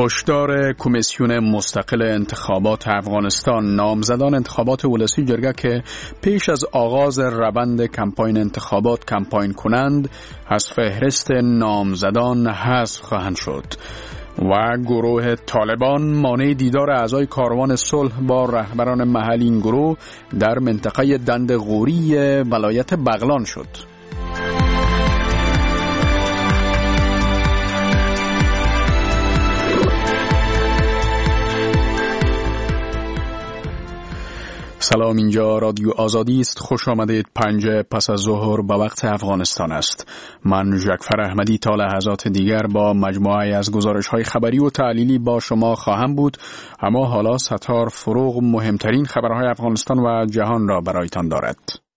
هشدار کمیسیون مستقل انتخابات افغانستان. نامزدان انتخابات ولسی جرگه که پیش از آغاز روند کمپاین انتخابات کمپاین کنند از فهرست نامزدان حذف خواهند شد و گروه طالبان مانع دیدار اعضای کاروان صلح با رهبران محلی این گروه در منطقه دند غوری ولایت بغلان شد. سلام، اینجا رادیو آزادی است. خوش آمدید. 5 پس از ظهر به وقت افغانستان است. من جعفر احمدی تا لحظات دیگر با مجموعه از گزارش‌های خبری و تحلیلی با شما خواهم بود، اما حالا ستار فروغ مهمترین خبرهای افغانستان و جهان را برایتان دارد.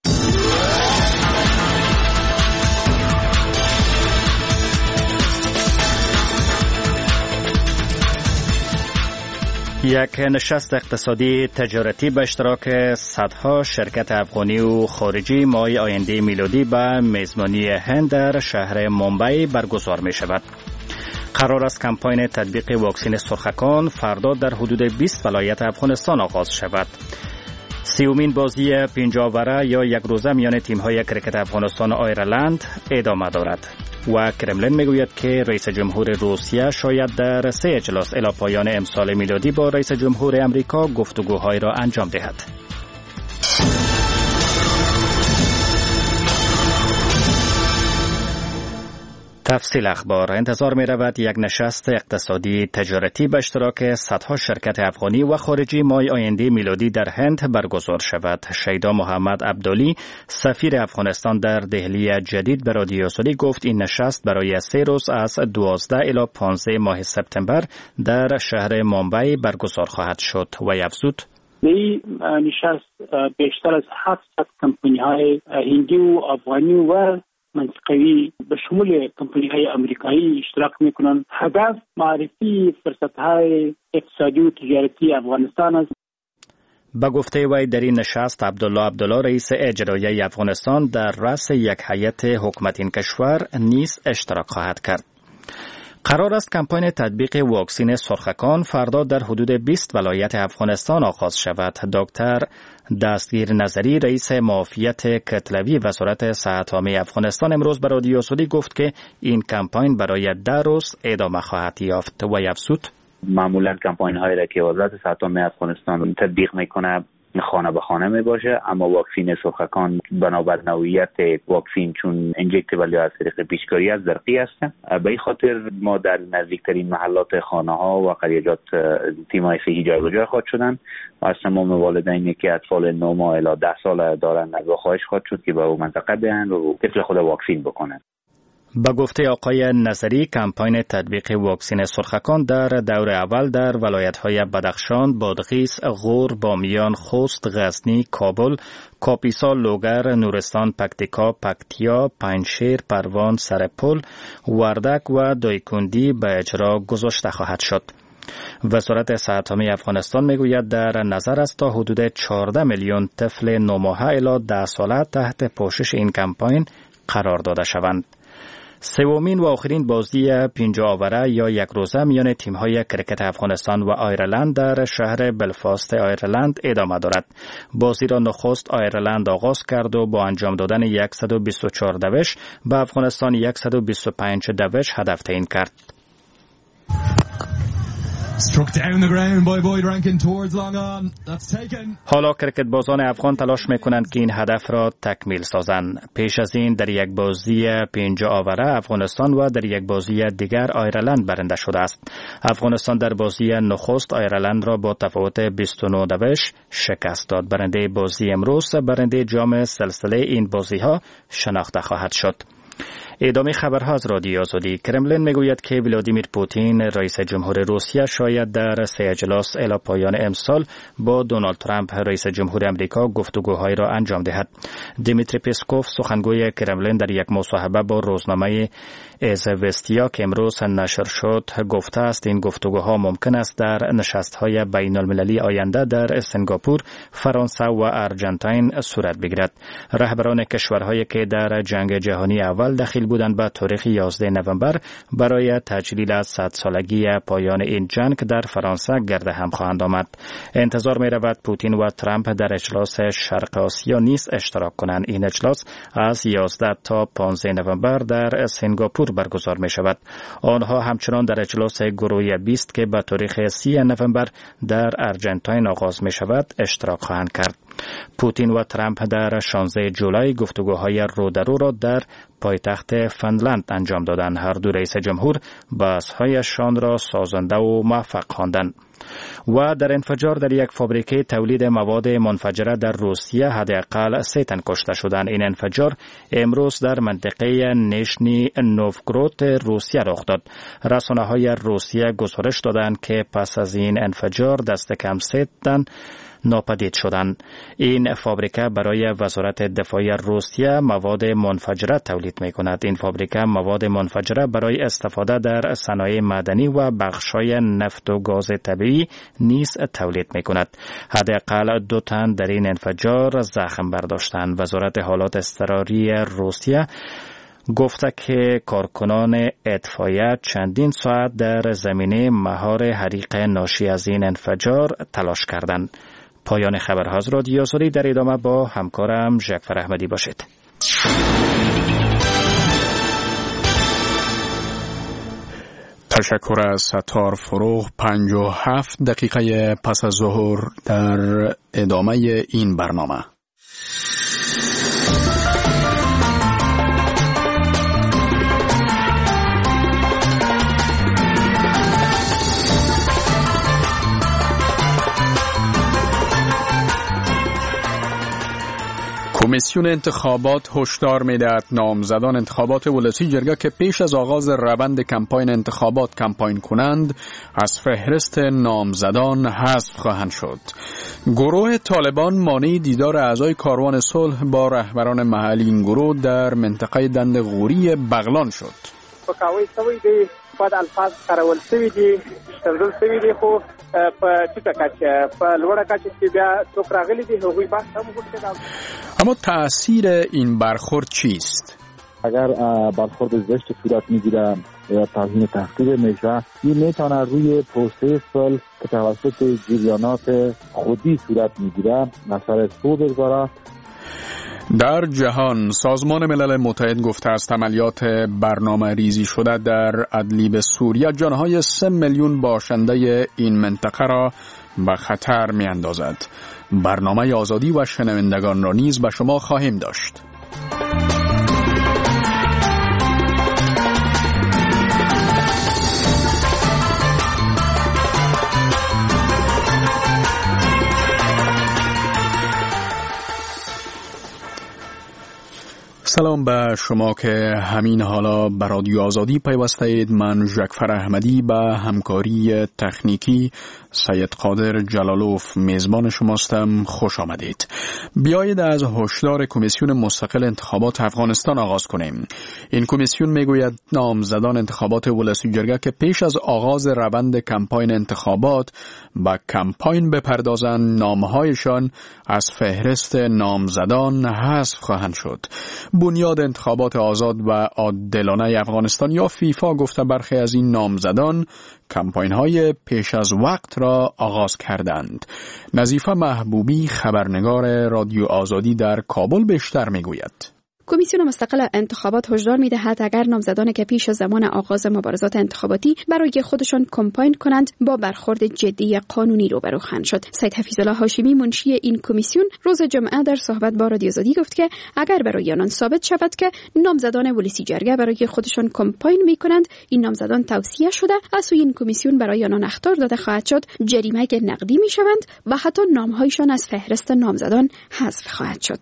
یک نشست اقتصادی تجارتی به اشتراک صدها شرکت افغانی و خارجی ماه آینده میلادی به میزبانی هند در شهر مومبای برگزار می شود. قرار است کمپاین تطبیق واکسن سرخکان فردا در حدود 20 ولایت افغانستان آغاز شود. 30مین بازی 50 اوره یا یک روزه میان تیم‌های کرکت افغانستان و آیرلند ادامه دارد و کرملین میگوید که رئیس جمهور روسیه شاید در 3 اجلاس الی پایان امسال میلادی با رئیس جمهور امریکا گفتگوهای را انجام دهد. تفصیل اخبار. انتظار می رود یک نشست اقتصادی تجارتی به اشتراک صدها شرکت افغانی و خارجی ماه آینده میلادی در هند برگزار شود. شیدا محمد عبدالی سفیر افغانستان در دهلی جدید به رادیو آزادی گفت این نشست برای 3 روز از 12 الی 15 ماه سپتامبر در شهر مومبای برگزار خواهد شد و افزود این نشست بیشتر از 700 کمپانی‌های هندی و افغانی و منطقوی به شمول کمپانی‌های آمریکایی اشتراک می‌کنند. هدف معرفی فرصت‌های اقتصادی و تجارتی افغانستان است. با گفته وی در این نشست عبدالله رئیس اجرایی افغانستان در رأس یک هیئت حکومت این کشور نیز اشتراک خواهد کرد. قرار است کمپاین تطبیق واکسن سرخکان فردا در حدود 20 ولایت افغانستان آغاز شود. دکتر دستگیر نظری رئیس معافیت کتلوی وزارت صحت عامه افغانستان امروز به رادیو آزادی گفت که این کمپاین برای 10 روز ادامه خواهد یافت و افزود معمولا کمپاین هایی را که وزارت صحت عامه افغانستان تطبیق میکنه خانه به خانه می باشه، اما واکسن سرخکان بنابر نوعیت واکسن چون انجکتیبل یا از طریق پیچکاری از درقی است، به این خاطر ما در نزدیکترین محلات خانه ها و قریجات تیم‌های صحی جایگزین خواهد شدن و از تمام والدینی که اطفال 9 ماه الی 10 سال دارند از خواهش خواهد شد که به اون منطقه بیان و طفل خود واکسن بکنن. با گفته آقای نظری کمپاین تطبیق واکسن سرخکان در دور اول در ولایت‌های بدخشان، بادغیس، غور، بامیان، خوست، غزنی، کابل، کاپیسا، لوگر، نورستان، پکتیکا، پکتیا، پنجشیر، پروان، سرپل، وردک و دایکندی به اجرا گذاشته خواهد شد. وزارت صحت عامه افغانستان میگوید در نظر است تا حدود 14 میلیون طفل 9 ماهه الی 10 ساله تحت پوشش این کمپاین قرار داده شوند. 3مین و آخرین بازی 50 اوره یا یک روزه میان تیم‌های کرکت افغانستان و آیرلند در شهر بلفاست آیرلند ادامه دارد. بازی را نخست آیرلند آغاز کرد و با انجام دادن 124 دوش به افغانستان 125 دوش هدف تعیین کرد. حالا کرکت بازان افغان تلاش میکنند که این هدف را تکمیل سازند. پیش از این در یک بازی 50 اوره افغانستان و در یک بازی دیگر آیرلند برنده شده است. افغانستان در بازی نخست آیرلند را با تفاوت 29 دوش شکست داد. برنده بازی امروز برنده جام سلسله این بازی ها شناخته خواهد شد. ادامه خبرها از رادیو آزادی. کرملین میگوید که ولادیمیر پوتین رئیس جمهور روسیه شاید در 3 اجلاس الی پایان امسال با دونالد ترامپ رئیس جمهور امریکا گفتگوهای را انجام دهد. دیمیتری پسکوف سخنگوی کرملین در یک مصاحبه با روزنامه ایزوستیا که امروز نشر شد گفته است این گفتگوها ممکن است در نشست‌های بین‌المللی آینده در سنگاپور، فرانسه و آرژانتین صورت بگیرد. رهبران کشورهایی که در جنگ جهانی اول دخیل بودند به تاریخ 11 نوامبر برای تجلیل از 100 سالگی پایان این جنگ در فرانسه گرد هم خواهند آمد. انتظار می رود پوتین و ترامپ در اجلاس شرق آسیا نیز اشتراک کنند. این اجلاس از 11 تا 15 نوامبر در سنگاپور برگزار می شود. آنها همچنان در اجلاس گروه 20 که به تاریخ 30 نوامبر در ارژانتین آغاز می شود اشتراک خواهند کرد. پوتین و ترامپ در 16 جولای گفتگوهای رو در رو را در پایتخت فنلند انجام دادند. هر دو رئیس جمهور بحث‌هایشان را سازنده و موفق خواندند. و در انفجار در یک فابریکه تولید مواد منفجره در روسیه حداقل 3 تن کشته شدند. این انفجار امروز در منطقه نیشنی نوفگورود روسیه رخ داد. رسانه‌های روسیه گزارش دادند که پس از این انفجار دست کم 3 تن ناپدید شدند. این فابریکه برای وزارت دفاع روسیه مواد منفجره تولید می کند. این فابریکه مواد منفجره برای استفاده در صنایع معدنی و بخش‌های نفت و گاز طبیعی نیز تولید می کند. حداقل 2 تن در این انفجار زخم برداشتند. وزارت حالات اضطراری روسیه گفته که کارکنان اطفایه چندین ساعت در زمینه مهار حریق ناشی از این انفجار تلاش کردند. پایان خبرها از رادیو آزادی. در ادامه با همکارم ژکفر احمدی باشید. تشکر از ستار فروغ. 57 دقیقه پس از ظهر در ادامه این برنامه. کمیسیون انتخابات هشدار می‌دهد نامزدان انتخابات ولسی جرگه که پیش از آغاز روند کمپاین انتخابات کمپاین کنند از فهرست نامزدان حذف خواهند شد. گروه طالبان مانع دیدار اعضای کاروان صلح با رهبران محلی این گروه در منطقه دند غوری بغلان شد. پکاوی سوی دی بعد الفاظ کارول سوی دی شتل سوی دی خو په ټیټه کچه په لوړه کچه چې بیا څوک راغلي دي هغوی بحث هم وکړي. اما تأثیر این برخورد چیست؟ اگر برخورد زشت صورت میگیره یا تضمین تحقیر میشه، این میتونه روی پروسه صلح که توسط جریانات خودی صورت میگیره اثر سو بگذاره. در جهان سازمان ملل متحد گفته است عملیات برنامه ریزی شده در ادلیب سوریه جانهای 3 میلیون باشنده این منطقه را به خطر می اندازد. برنامه آزادی و شنوندگان را نیز به شما خواهیم داشت. سلام به شما که همین حالا به رادیو آزادی پیوسته اید. من ژکفر احمدی به همکاری تکنیکی سید قادر جلالوف میزبان شماستم. خوش آمدید. بیایید از هشدار کمیسیون مستقل انتخابات افغانستان آغاز کنیم. این کمیسیون میگوید نامزدان انتخابات ولسی جرگه که پیش از آغاز روند کمپاین انتخابات با کمپاین بپردازند نامهایشان از فهرست نامزدان حذف خواهند شد. بنیاد انتخابات آزاد و عادلانه افغانستان یا فیفا گفته برخی از این نامزدان کمپاین‌های پیش از وقت را آغاز کردند. نظیفه محبوبی خبرنگار رادیو آزادی در کابل بیشتر میگوید. کمیسیون مستقل انتخابات هشدار می‌دهد اگر نامزدانی که پیش از زمان آغاز مبارزات انتخاباتی برای خودشان کمپاین کنند با برخورد جدی قانونی روبرو خواهند شد. سید حفیظالله هاشمی منشی این کمیسیون روز جمعه در صحبت با رادیو آزادی گفت که اگر برای آنان ثابت شود که نامزدان ولسی جرگه برای خودشان کمپاین می‌کنند، این نامزدان توصیه شده از سوی این کمیسیون برای آنان اخطار داده خواهد شد، جریمه نقدی می‌شوند و حتی نام‌هایشان از فهرست نامزدان حذف خواهد شد.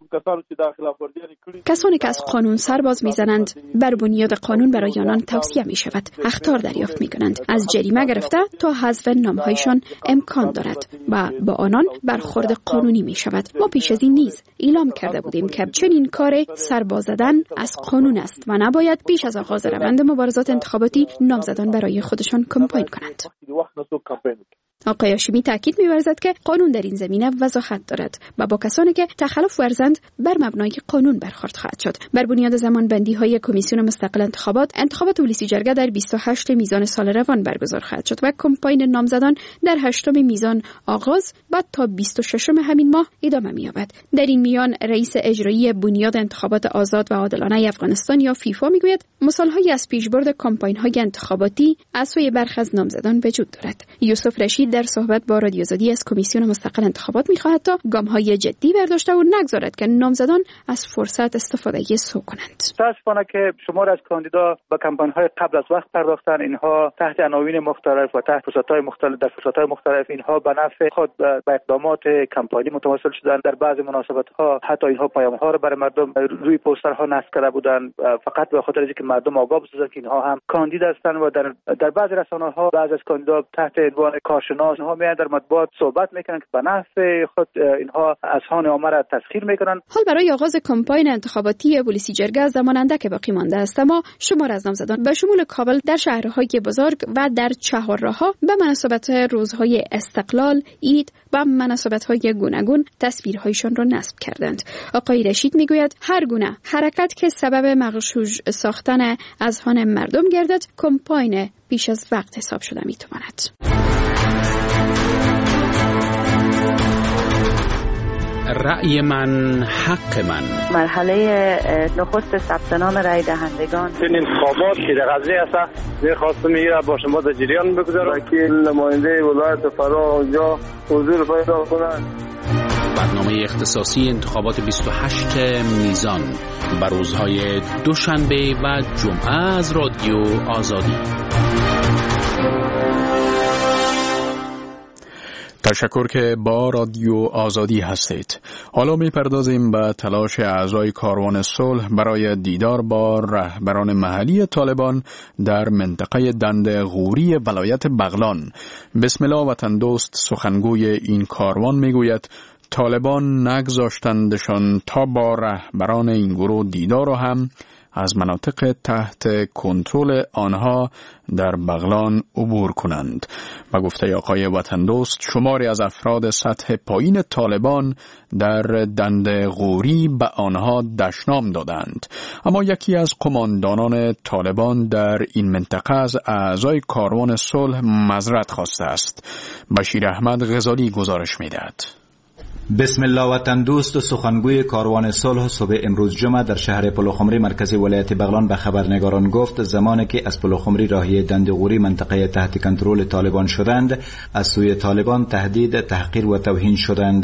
کسانی که از قانون سرباز میزنند بر بنیاد قانون برای آنان توصیه می شود اخطار دریافت می کنند. از جریمه گرفته تا حذف نامهایشان امکان دارد و با آنان برخورد قانونی می شود. ما پیش از این نیز اعلام کرده بودیم که چنین کار سرباز زدن از قانون است و نباید پیش از آغاز روند مبارزات انتخاباتی نامزدان برای خودشان کمپاین کنند. آقای هاشمی تاکید می‌ورزد که قانون در این زمینه وضاحت دارد و با کسانی که تخلف ورزند بر مبنای قانون برخورد خواهد شد. بر بنیاد زمانبندی‌های کمیسیون مستقل انتخابات ولسی جرگه در 28 میزان سال روان برگزار خواهد شد و کمپاین نامزدان در 8 میزان آغاز و تا 26 همین ماه ادامه می‌یابد. در این میان رئیس اجرایی بنیاد انتخابات آزاد و عادلانه افغانستان یا فیفا میگوید مثال‌هایی از پیشبرد کمپاین‌های انتخاباتی از سوی برخی از نامزدان وجود دارد. یوسف رشید در صحبت با رادیو آزادی از کمیسیون مستقل انتخابات می‌خواهد تا گام‌های جدی برداشته و نگذارد که نامزدان از فرصت استفاده سوء کنند. متأسفانه که شمار از کاندیدا به کمپاین‌های قبل از وقت پرداختن، اینها تحت عناوین مختلف و تحت فرصت‌های مختلف اینها به نفع خود به اقدامات کمپانی متواصل شدند. در بعضی مناسبت‌ها حتی اینها پیام‌ها را برای مردم روی پوسترها نصب کرده بودند فقط به خاطر اینکه مردم آگاه بشوند که اینها هم کاندید هستند و در بعضی رسانه‌ها بعضی از کاندیدا تحت عنوان کارشناس اینها میان در مطبوعات صحبت میکنند که به نفع خود اینها اذهان عامه را تسخیر میکنند. حال برای آغاز کمپاین انتخاباتی ولسی جرگه زمان اندک باقی مانده است، اما شمار از نامزدان به شمول کابل در شهرهای بزرگ و در چهارراه‌ها به مناسبت روزهای استقلال، عید و مناسبت‌های گوناگون تصویرهایشان را نصب کردند. آقای رشید میگوید هر گونه حرکت که سبب مغشوش ساختن اذهان مردم گردد کمپاین پیش از وقت حساب شده میتواند. رأی من حق من. مرحله نخست ثبت نام رای دهندگان. این انتخابات که در قضیه است می‌خواستم میگه با شما در جریان بگذارم که نماینده ولایت فرا اونجا حضور پیدا کنند. برنامه اختصاصی انتخابات 28 میزان بر روزهای دوشنبه و جمعه از رادیو آزادی. تشکر که با رادیو آزادی هستید. حالا میپردازیم به تلاش اعضای کاروان صلح برای دیدار با رهبران محلی طالبان در منطقه دند غوری ولایت بغلان. بسم الله وطن دوست سخنگوی این کاروان میگوید طالبان نگذاشتندشان تا با رهبران این گروه دیدار و هم از مناطق تحت کنترل آنها در بغلان عبور کنند. و گفته آقای وطن دوست شماری از افراد سطح پایین طالبان در دند غوری به آنها دشنام دادند. اما یکی از قماندانان طالبان در این منطقه از اعضای کاروان صلح معذرت خواسته است. بشیر احمد غزالی گزارش می‌دهد. بسم الله وطن دوست و سخنگوی کاروان صلح صبح امروز جمعه در شهر پلوخمری مرکز ولایت بغلان به خبرنگاران گفت زمانی که از پلوخمری راهی دند غوری منطقه تحت کنترل طالبان شدند از سوی طالبان تهدید تحقیر و توهین شدند.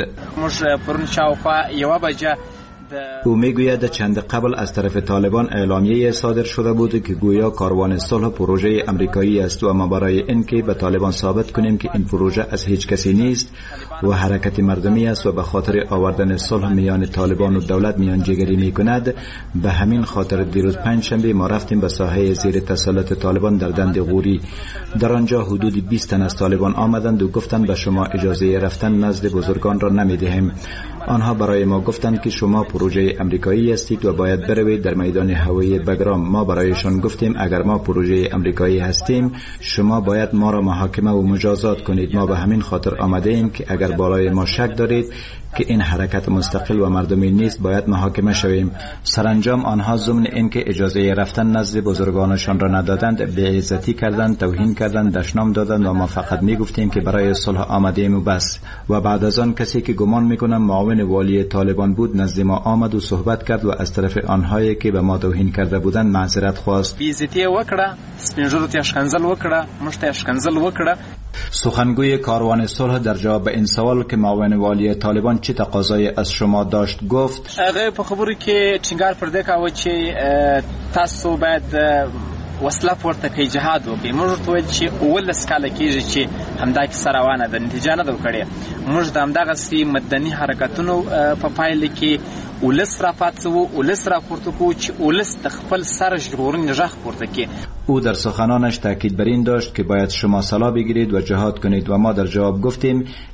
او میگوید چند قبل از طرف طالبان اعلامیه صادر شده بود که گویا کاروان صلح پروژه امریکایی است و ما برای اینکه به طالبان ثابت کنیم که این پروژه از هیچ کسی نیست و حرکت مردمی است و به خاطر آوردن صلح میان طالبان و دولت میانجیگری میکند، به همین خاطر دیروز پنجشنبه ما رفتیم به ساحه زیر تسلط طالبان در دند غوری. در آنجا حدود 20 تن از طالبان آمدند و گفتند به شما اجازه رفتن نزد بزرگان را نمیدهیم. آنها برای ما گفتند که شما پروژه امریکایی هستید و باید بروید در میدان هوایی بگرام. ما برایشان گفتیم اگر ما پروژه امریکایی هستیم شما باید ما را محاکمه و مجازات کنید. ما به همین خاطر آمده ایم که اگر بالای ما شک دارید که این حرکت مستقل و مردمی نیست باید محاکمه شویم. سرانجام آنها ضمن اینکه اجازه رفتن نزد بزرگانشان را ندادند بی‌عزتی کردند، توهین کردند، دشنام دادند و ما فقط میگفتیم که برای صلح آمدیم و بس. و بعد از آن کسی که گمان میکنم معاون والی طالبان بود نزد ما آمد و صحبت کرد و از طرف آنهایی که به ما توهین کرده بودند معذرت خواست. بی‌عزتی وکړه، سپینږیرو ته اشکنزل وکړه، موږ ته اشکنزل وکړه. سخنگوی کاروان صلح در جواب این سوال که معاون والی طالبان چه تقاضایی از شما داشت گفت هغه په خبرو کې ټینګار پر دې کاوه چې تاسو باید وسله پورته کوي جهاد وکړي. موږ ته ویل چې 18 کاله کېږي چې همدا کیسه روانه ده، نتیجه نه ده کړې. موږ د همدغسې مدني حرکتونو په پایله کې ولس را پاتسو، ولس را پورته کو چې ولس د خپل سر ژغورنې غږ پورته کړي. او در سخنانش تاکید بر این داشت که باید شما سلا بگیرید و جهاد کنید و ما در جواب گفتیم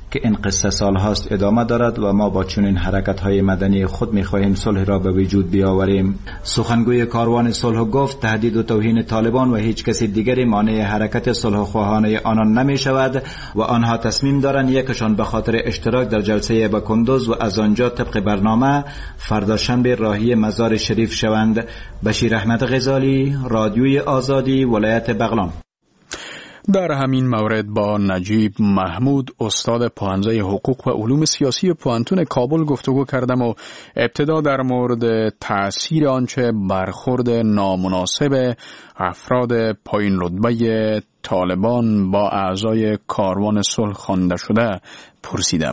که این قصه سالهاست ادامه دارد و ما با چنین حرکت‌های مدنی خود می‌خواهیم صلح را به وجود بیاوریم. سخنگوی کاروان صلح گفت تهدید و توهین طالبان و هیچ کسی دیگری مانع حرکت صلح خواهانه آنان نمی‌شود و آنها تصمیم دارند یکشان به خاطر اشتراک در جلسه به کندوز و از آنجا طبق برنامه فردا شنبه راهی مزار شریف شوند. بشیر احمد غزالی، رادیوی آزادی، ولایت بغلان. در همین مورد با نجیب محمود استاد پوهنځی حقوق و علوم سیاسی پوهنتون کابل گفتگو کردم و ابتدا در مورد تأثیر آنچه برخورد نامناسب افراد پایین رتبه طالبان با اعضای کاروان صلح خوانده شده پرسیدم.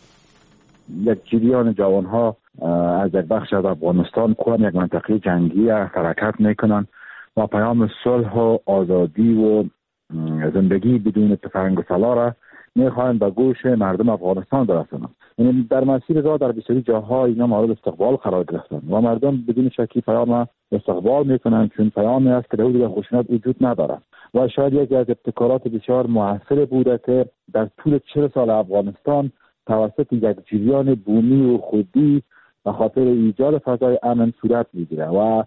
یک جریان جوانها از یک بخش از افغانستان کوه یک منطقه جنگی حرکت میکنن و پیام صلح و آزادی و زندگی بدون تفنگ و سلاح را میخواهند به گوش مردم افغانستان برسانند. یعنی در مسیر راه در بسیاری جاها اینا مورد استقبال قرار گرفتند و مردم بدون شکی پیام استقبال میکنند، چون پیامی است که در خشونت وجود ندارد و شاید یکی از ابتکارات بسیار موثر بوده که در طول 40 سال افغانستان توسط یک جریان بومی و خودی به خاطر ایجاد فضای امن صورت میگیره و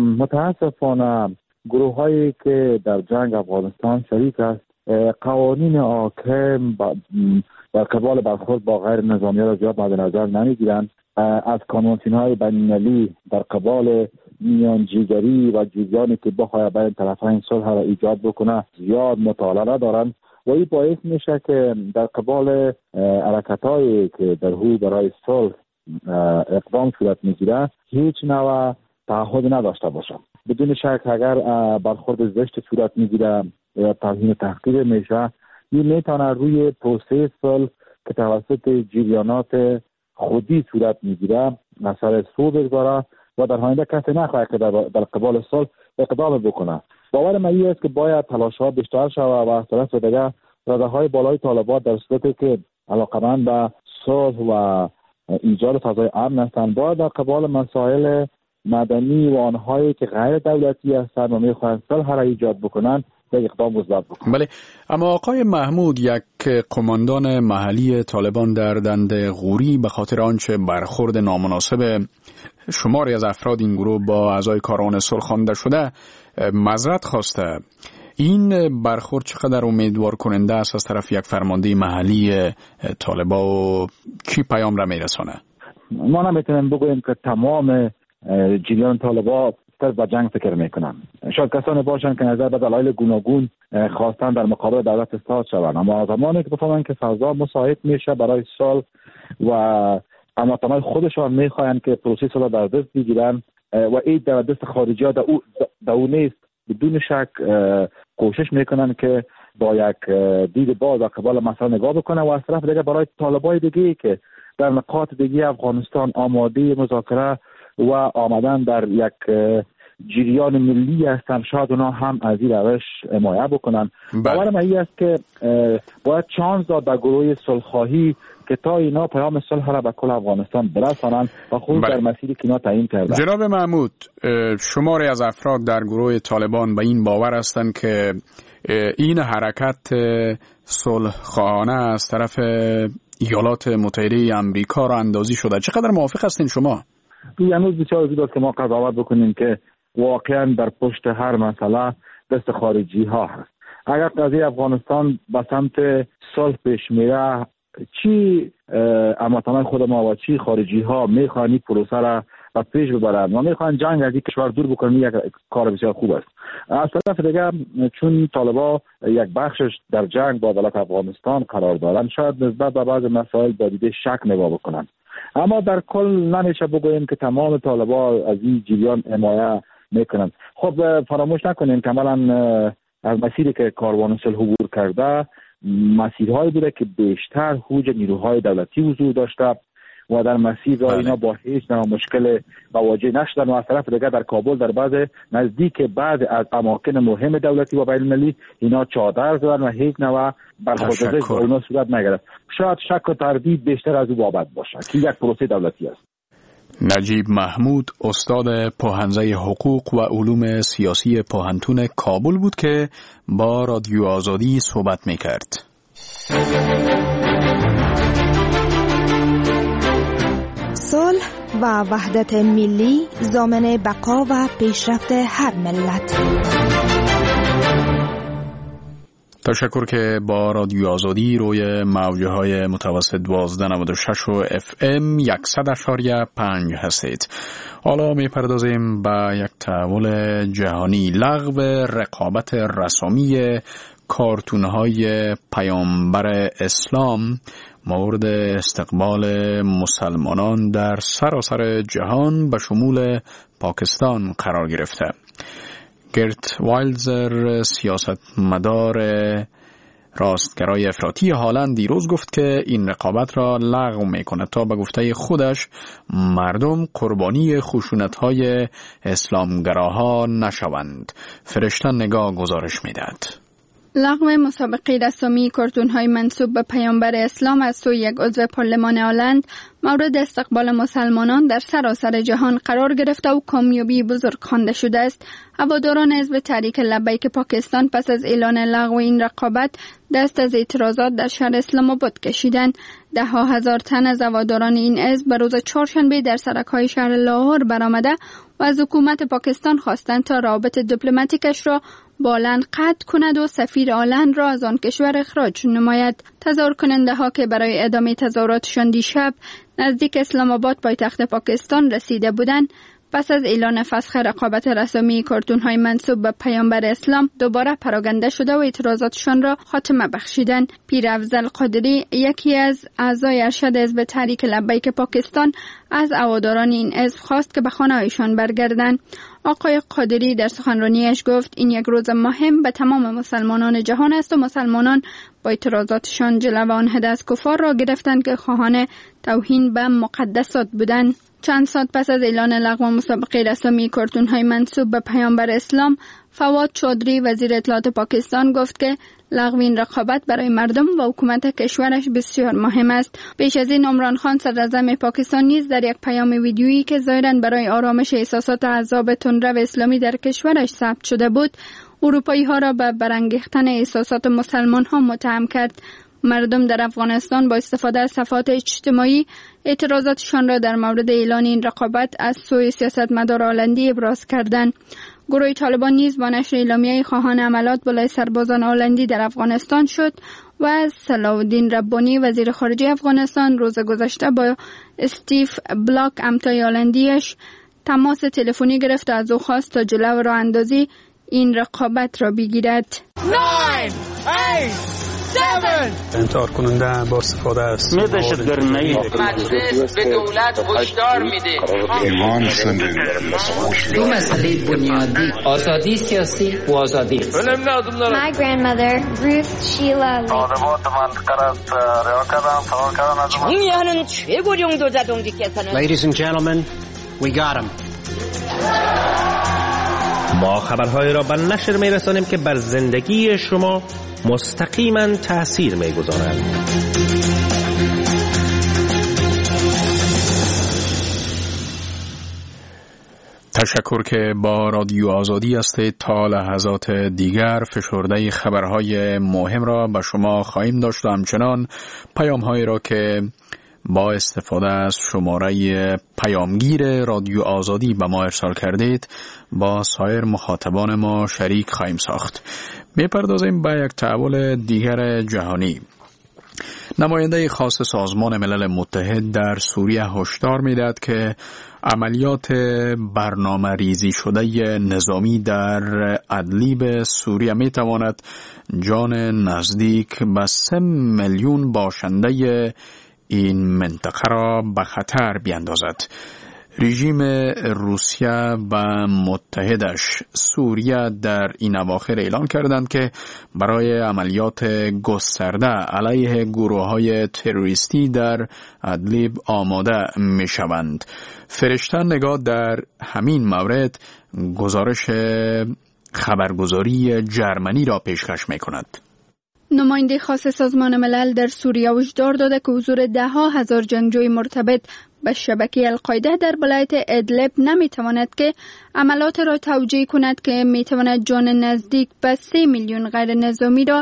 متاسفانه گروه هایی که در جنگ افغانستان شریک است قوانین حاکم در قبال برخورد با غیر نظامی را زیاد مد نظر نمیگیرند. از کانونسیون های بین‌المللی در قبال میانجیگری و جریانی که بخواهد بین طرفین صلح را ایجاد بکنه زیاد مطالعه دارند و این باعث میشه که در قبال حرکت‌هایی که در هو برای صلح اقدام صورت میگیره هیچ نوع تعهد نداشته باشه. بدون شک اگر برخورد زشت صورت میگیره یا توهین تحقیر میشه، این میتونه روی پروسه صلح که توسط جریانات خودی صورت میگیره اثر سو بگذاره و در آینده کسی نخواهد که در قبال صلح اقدام بکنه. باور من این است که باید تلاش‌ها بیشتر شود و از طرف دیگر راده‌های بالای طالبان در صورتی که علاقه‌مند به صلح و ایجاد فضای امن هستند باید در قبال مسائل مدنی و آنهایی که غیر دولتی هستند و میخواهند صلح را ایجاد بکنند یک اقدام مثبت بکنند. بله، اما آقای محمود، یک قماندان محلی طالبان در دند غوری به خاطر آنچه برخورد نامناسب شماری از افراد این گروه با اعضای کاروان صلح خوانده شده معذرت خواسته. این برخورد چقدر امیدوار کننده است از طرف یک فرمانده محلی طالبان و کی پیام را میرسانه؟ ما نمیتونیم بگوییم که تمام جریان طالبان به جنگ فکر میکنن. شاید کسانی باشن که نظر به دلایل گوناگون خواستن در مقابل دولت استاد شوند، اما زمانی که بفهمن که فضا مساعد میشه برای صلح و امانتهای خودشان میخواین که پروسه صلح در دست بگیرن و این در دست خارجی ها در او نیست، بدون شک کوشش میکنن که با یک دید باز قبال مسئله نگاه بکنن و از طرف دیگه برای طالبای دیگه که در نقاط دیگه افغانستان آماده مذاکره و آمدن در یک جریان ملی هستند، شاید اونا هم از این روش حمایت بکنن. باور من این است که باید چانس داد به گروه صلح‌خواهی که تا اینا پیام صلح را به کل افغانستان برسانند و خود در مسیری که اینا تعیین کردن. جناب محمود، شماری از افراد در گروه طالبان به این باور هستند که این حرکت صلح‌خواهانه از طرف ایالات متحده آمریکا را اندازی شده. چقدر موافق هستین شما؟ هنوز بسیار زود است که ما قضاوت بکنیم که واقعا در پشت هر مسئله دست خارجی ها هست. اگر قضیه افغانستان به سمت صلح پیش میره، چی امانتهای خود ما و چی خارجی ها میخوان این پروسه را به پیش ببرند و میخوان جنگ از این کشور دور بکنن، یک کار بسیار خوب است. از طرف دیگر چون طالبان یک بخشش در جنگ با دولت افغانستان قرار دارند، شاید نسبت به بعض مسائل با دید شک نگاه بکنند. اما در کل نمیشه بگوییم که تمام طالبان از این جریان حمایت میکنند. خب فراموش نکنیم که عملاً از مسیری که کاروان صلح عبور کرده مسیرهایی بوده که بیشتر هوج نیروهای دولتی حضور داشته و در مسیر را اینا با هیچ نوع مشکل مواجه نشدن و از طرف دیگر در کابل در بعض نزدیک بعض از اماکن مهم دولتی و بین‌المللی اینا چادر زدن و هیچ نوع برخورداری با اونا صورت نگرفت. شاید شک و تردید بیشتر از او بابت باشه که یک پروسه دولتی است. نجیب محمود استاد پوهنځی حقوق و علوم سیاسی پوهنتون کابل بود که با رادیو آزادی صحبت میکرد. و وحدت ملی ضامن بقا و پیشرفت هر ملت. تشکر که با رادیو آزادی روی موجهای متوسط 1296 و FM 100.5 هستید. حالا میپردازیم به یک تحول جهانی. لغو رقابت رسمی کارتون‌های پیامبر اسلام مورد استقبال مسلمانان در سراسر جهان به شمول پاکستان قرار گرفته. گرت وایلزر، سیاستمدار راستگرای افراطی هالند، دیروز گفت که این رقابت را لغو می‌کند تا به گفته خودش مردم قربانی خشونت‌های اسلامگراها نشوند. فرشته نگاه گزارش می‌دهد. لغو مسابقه رسمی کارتون‌های منسوب به پیامبر اسلام از سوی یک عضو پارلمان هلند مورد استقبال مسلمانان در سراسر جهان قرار گرفته و کامیابی بزرگ خوانده شده است. هواداران حزب تحریک لبیک پاکستان پس از اعلان لغو این رقابت دست از اعتراضات در شهر اسلام آباد کشیدند. ده ها هزار تن از هواداران این حزب به روز چهارشنبه در سرک‌های شهر لاهور برآمده و از حکومت پاکستان خواستند تا روابط دیپلماتیکش را با هلند قطع کند و سفیر هلند را از آن کشور اخراج نماید. تظاهر کننده ها که برای ادامه تظاهراتشان دیشب نزدیک اسلام آباد پایتخت پاکستان رسیده بودند، پس از اعلان فسخ رقابت رسمی کارتون‌های منسوب به پیامبر اسلام دوباره پراگنده شده و اعتراضاتشان را خاتمه بخشیدند. پیر افضل قادری، یکی از اعضای ارشد حزب تحریک لبیک پاکستان، از هواداران این حزب خواست که به خانه‌هایشان برگردند. آقای قادری در سخنرانیش گفت این یک روز مهم به تمام مسلمانان جهان است و مسلمانان با اعتراضاتشان جلوه آن هده از کفار را گرفتند که خواهان توهین به مقدسات بودند. چند ساعت پس از اعلان لغو مسابقه رسمی کارتون‌های منسوب به پیامبر اسلام، فواد چودری وزیر اطلاعات پاکستان گفت که لغو این رقابت برای مردم و حکومت کشورش بسیار مهم است. پیش از این عمران خان صدراعظم پاکستان نیز در یک پیام ویدیویی که ظاهراً برای آرامش احساسات احزاب تندرو اسلامی در کشورش ثبت شده بود، اروپایی ها را به برانگیختن احساسات مسلمان ها متهم کرد. مردم در افغانستان با استفاده از صفحات اجتماعی اعتراضاتشان را در مورد اعلان این رقابت از سوی سیاستمدار هلندی ابراز کردند. گروه طالبان نیز با نشر اعلامیه خواهان عملات بالای سربازان هلندی در افغانستان شد و صلاح الدین ربانی وزیر خارجه افغانستان روز گذشته با استیف بلاک امتای هلندیش تماس تلفنی گرفت و از او خواست تا جلو راه اندازی این رقابت را بگیرد. 9 8 7 انتحار کننده با استفاده است. مجلس به دولت هشدار میده. دو مسئله بنیادی، آزادی سیاسی و آزادی اقتصادی. My grandmother Ruth Sheila 정의하는 최고령 도자동지께서는 Ladies and gentlemen, we got him. ما خبرهای را به نشر میرسانیم که بر زندگی شما مستقیما تأثیر میگذارند. تشکر که با رادیو آزادی هستید. تا لحظات دیگر فشرده خبرهای مهم را به شما خواهیم داشت و همچنان پیام‌هایی را که با استفاده از شماره پیامگیر رادیو آزادی به ما ارسال کردید با سایر مخاطبان ما شریک خواهیم ساخت. میپردازیم به یک تحول دیگر جهانی. نماینده خاص سازمان ملل متحد در سوریه هشدار میدهد که عملیات برنامه ریزی شده نظامی در ادلیب سوریه میتواند جان نزدیک به 3 میلیون باشنده این منطقه را به خطر بیندازد. رژیم روسیه و متحدش سوریه در این اواخر اعلان کردند که برای عملیات گسترده علیه گروه‌های تروریستی در ادلیب آماده می‌شوند. فرشته نگاه در همین مورد گزارش خبرگزاری جرمنی را پیشکش می‌کند. نماینده خاص سازمان ملل در سوریه هشدار داده که حضور 10,000 جنگجوی مرتبط به شبکه القاعده در ولایت ادلب نمیتواند که عملات را توجیه کند که میتواند جان نزدیک به 3 میلیون غیر نظامی را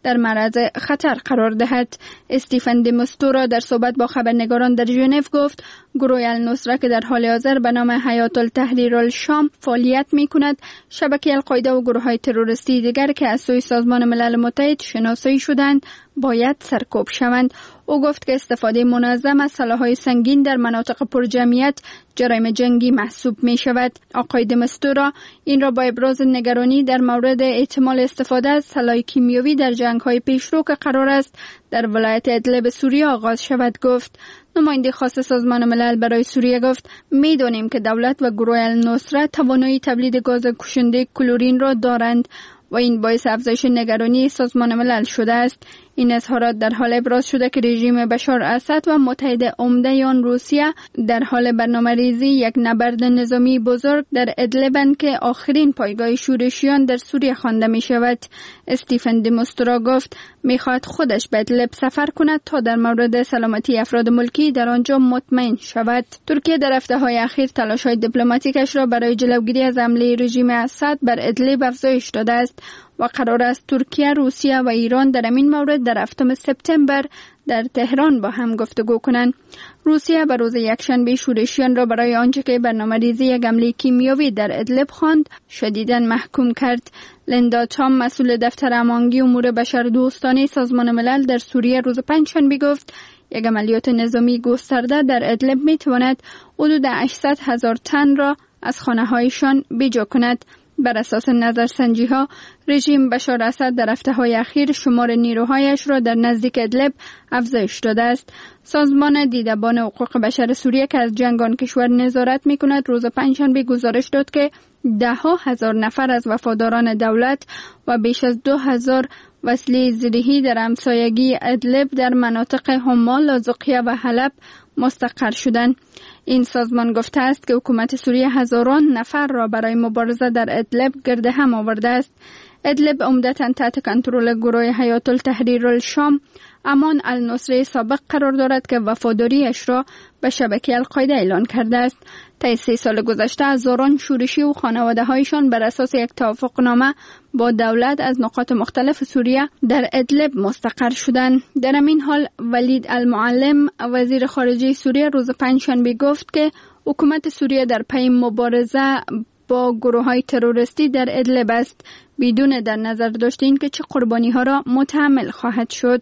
در معرض خطر قرار دهد. استیفن دی مستورا در صحبت با خبرنگاران در ژنو گفت گروه النصره که در حال حاضر به نام حیات التحریر الشام فعالیت می‌کند، شبکه القاعده و گروه‌های تروریستی دیگر که از سوی سازمان ملل متحد شناسایی شدند باید سرکوب شوند. او گفت که استفاده منظم از سلاح‌های سنگین در مناطق پرجمعیت جرایم جنگی محسوب می شود. آقای دمستورا این را با ابراز نگرانی در مورد احتمال استفاده از سلاح کیمیایی در جنگ‌های پیشرو که قرار است در ولایت ادلب سوریه آغاز شود گفت. نماینده خاص سازمان ملل برای سوریه گفت می‌دانیم که دولت و گروه النصره توانایی تولید گاز کشنده کلورین را دارند و این باعث افزایش نگرانی سازمان ملل شده است. این اظهارات در حال ابراز شده که رژیم بشار اسد و متحد عمده آن روسیه در حال برنامه‌ریزی یک نبرد نظامی بزرگ در ادلب که آخرین پایگاه شورشیان در سوریه خوانده می شود. استیفن دی مستورا گفت می‌خواهد خودش به ادلب سفر کند تا در مورد سلامتی افراد ملکی در آنجا مطمئن شود. ترکیه در هفته‌های اخیر تلاش‌های دیپلماتیکش را برای جلوگیری از حمله رژیم اسد بر ادلب افزایش داده است و قرار است ترکیه، روسیه و ایران در این مورد در 7 سپتامبر در تهران با هم گفتگو کنند. روسیه به روز یکشنبه شورشیان را برای آنچه که برنامه‌ریزی یک حمله کیمیایی در ادلب خواند شدیداً محکوم کرد. لیندا تام مسئول دفتر امانگی امور بشردوستانه سازمان ملل در سوریه روز پنجشنبه گفت یک عملیات نظامی گسترده در ادلب می‌تواند حدود 800,000 تن را از خانه‌هایشان بیجا کند. بر اساس نظرسنجی‌ها رژیم بشار اسد در هفته‌های اخیر شمار نیروهایش را در نزدیک ادلب افزایش داده است. سازمان دیدبان حقوق بشر سوریه که از جنگ آن کشور نظارت می‌کند روز پنجشنبه گزارش داد که 10,000 نفر از وفاداران دولت و بیش از 2,000 وسیله زرهی در همسایگی ادلب در مناطق حما، لاذقیه و حلب مستقر شدند. این سازمان گفته است که حکومت سوریه هزاران نفر را برای مبارزه در ادلب گرد هم آورده است. ادلب عمدتاً تحت کنترل گروه حیات التحریر الشام امان النصره سابق قرار دارد که وفاداریش را به شبکه القاعده اعلان کرده است. طی 3 سال گذشته هزاران شورشی و خانواده‌هایشان بر اساس یک توافقنامه با دولت از نقاط مختلف سوریه در ادلب مستقر شدند. در همین حال ولید المعلم وزیر خارجه سوریه روز پنجشنبه گفت که حکومت سوریه در پی مبارزه با گروه‌های تروریستی در ادلب است بدون در نظر داشتن که چه قربانی‌ها را متحمل خواهد شد.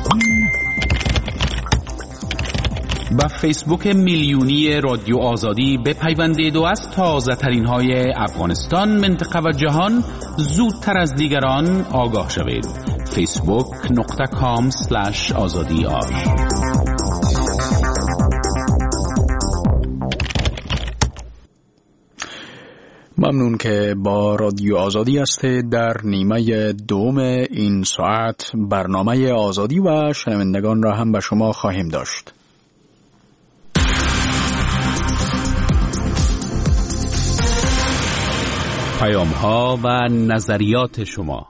با فیسبوک میلیونی رادیو آزادی بپیوندید و از تازه ترین های افغانستان، منطقه و جهان زودتر از دیگران آگاه شوید. facebook.com/azadi. ممنون که با رادیو آزادی هستید. در نیمه دوم این ساعت برنامه آزادی و شنوندگان را هم به شما خواهیم داشت. پیام‌ها و نظریات شما.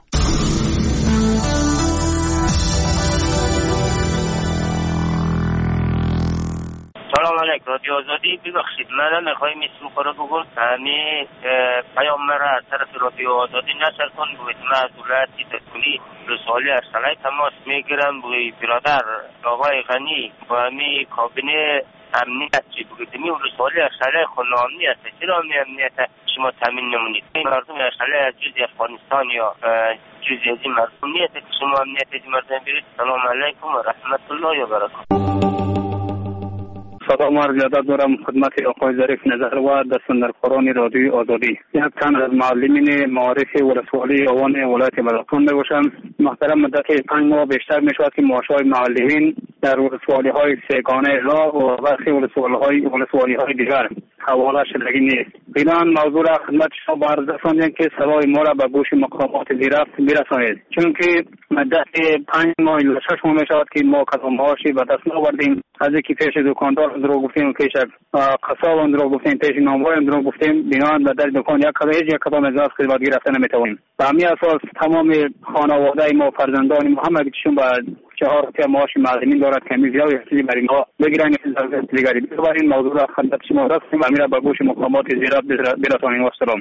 سلام علیکم رادیو آزادی. ببخشید من میخوایم اسم خورا بگم همین پیام مرا از طرف رادیو آزادی نشر کن بوید. من از دولتی تکلی رسالی ارسالی تماس میگیرم بوید برادر آقای غنی با همین کابینه امنیت چی بگید می رسالی ارسالی خونه امنیت چرا امنیت شما تامین نمونید؟ مردم ارسالی از جزی افغانستان یا جزی از این مردم نیت که شما امنیت از مردم برید. سلام علیکم و رحمت الله و برکاته. سلام عرض ادب دارم خدمت آقای ظریف نظر و دستاندرکاران رادیوی آزادی. یک تن از معلمین معارف ولسوالی آوان ولایت بلخان میباشم. محترم مدت 5 ماه بیشتر میشود که معاشهای معلمین در ولسوالی های سیگانه راه و برخی ولسوالی های دیگر حواله شدگی نیست. بنابراین موضوع را خدمت شما با عرض رساندیم که صدای ما را به گوش مقامات زیرفت برسانید، چون که مدت 5 ماه الی 6 ماه میشود که ما کدام هاشی به دست نآوردیم. از اینکه پیش دکاندار اندرو گفتیم، پیش قصاب اندرو گفتیم، پیش نانوای اندرو گفتیم، بنابراین به در دکان یک کدام از خدمت گرفته نمیتوانیم. به همین اساس تمام خانواده ما، فرزندان ما، همه چون به 4 معاش معلمین دارد که میزیا و احتیاجی بر اینها بگیرن دیگری. بنابراین این موضوع را خدمت شما رسیم و میره به گوش مقامات زیرا برسانیم. و سلام.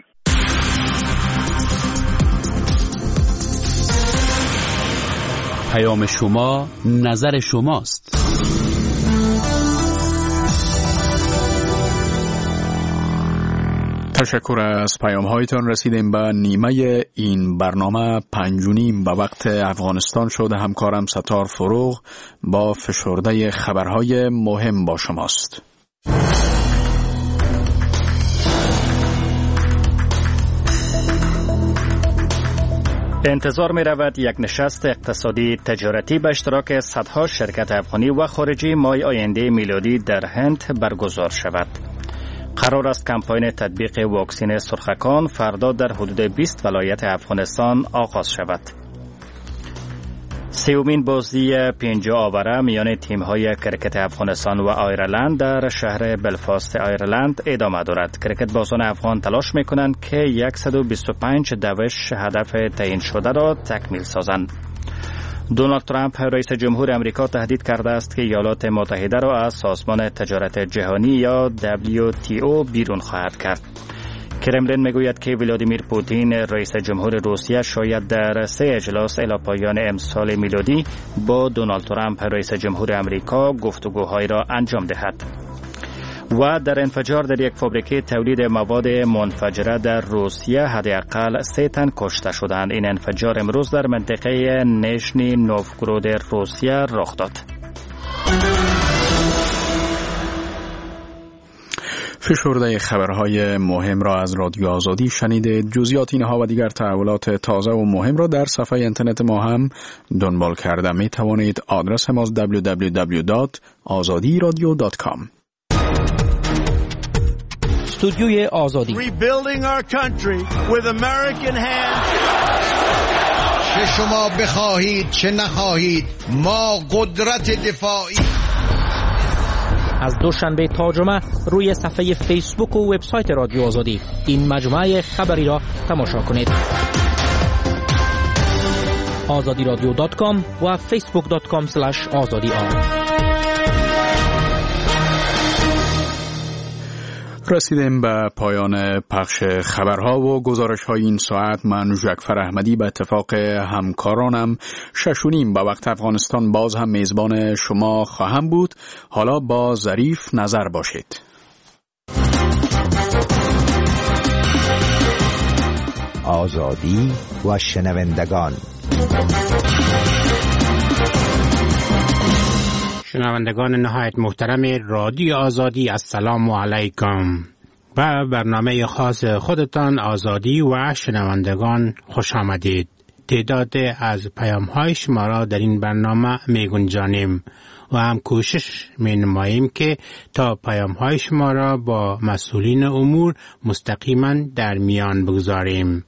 پیام شما نظر شماست. تشکر از پیام هایتان. رسیدیم به نیمه این برنامه. 5:30 به وقت افغانستان شد. همکارم ستار فروغ با فشرده خبرهای مهم با شماست. انتظار می رود یک نشست اقتصادی تجارتی به اشتراک صدها شرکت افغانی و خارجی ماه آینده میلادی در هند برگزار شود. قرار است کمپاین تطبیق واکسن سرخکان فردا در حدود 20 ولایت افغانستان آغاز شود. سومین بازی 50 آوره میان تیم‌های کرکت افغانستان و آیرلند در شهر بلفاست آیرلند ادامه دارد. کرکت بازان افغان تلاش می‌کنند که 125 دوش هدف تعیین شده را تکمیل سازند. دونالد ترامپ رئیس جمهور امریکا تهدید کرده است که ایالات متحده را از سازمان تجارت جهانی یا WTO بیرون خواهد کرد. کرملین میگوید که ولادیمیر پوتین رئیس جمهور روسیه شاید در 3 اجلاس الی پایان امسال میلادی با دونالد ترامپ رئیس جمهور امریکا گفتگوهایی را انجام دهد. و در انفجار در یک فابریکه تولید مواد منفجره در روسیه حداقل 3 تن کشته شدند. این انفجار امروز در منطقه نیشنی نوفگرود روسیه رخ داد. فشرده خبرهای مهم را از رادیو آزادی شنیدید. جزئیات اینها و دیگر تحولات تازه و مهم را در صفحه اینترنت ما هم دنبال کرده می توانید. آدرس ما www.azadiradio.com. استودیوی آزادی. Rebuilding our country with American hands. چه شما بخواهید چه نخواهید ما قدرت دفاعی. از دوشنبه تا جمعه روی صفحه فیسبوک و وبسایت رادیو آزادی این مجموعه خبری را تماشا کنید. azadiradio.com و facebook.com/azadi. رسیدیم به پایان پخش خبرها و گزارش‌های این ساعت. من جعفر احمدی به اتفاق همکارانم 6:30 به وقت افغانستان باز هم میزبان شما خواهم بود. حالا با ظریف نظر باشید. آزادی و شنوندگان. شنوندگان نهایت محترم رادیو آزادی، السلام علیکم. و برنامه خاص خودتان آزادی و شنوندگان خوش آمدید. تعداد از پیام‌های شما را در این برنامه می‌گنجانیم و هم کوشش می‌نماییم که تا پیام‌های شما را با مسئولین امور مستقیما در میان بگذاریم.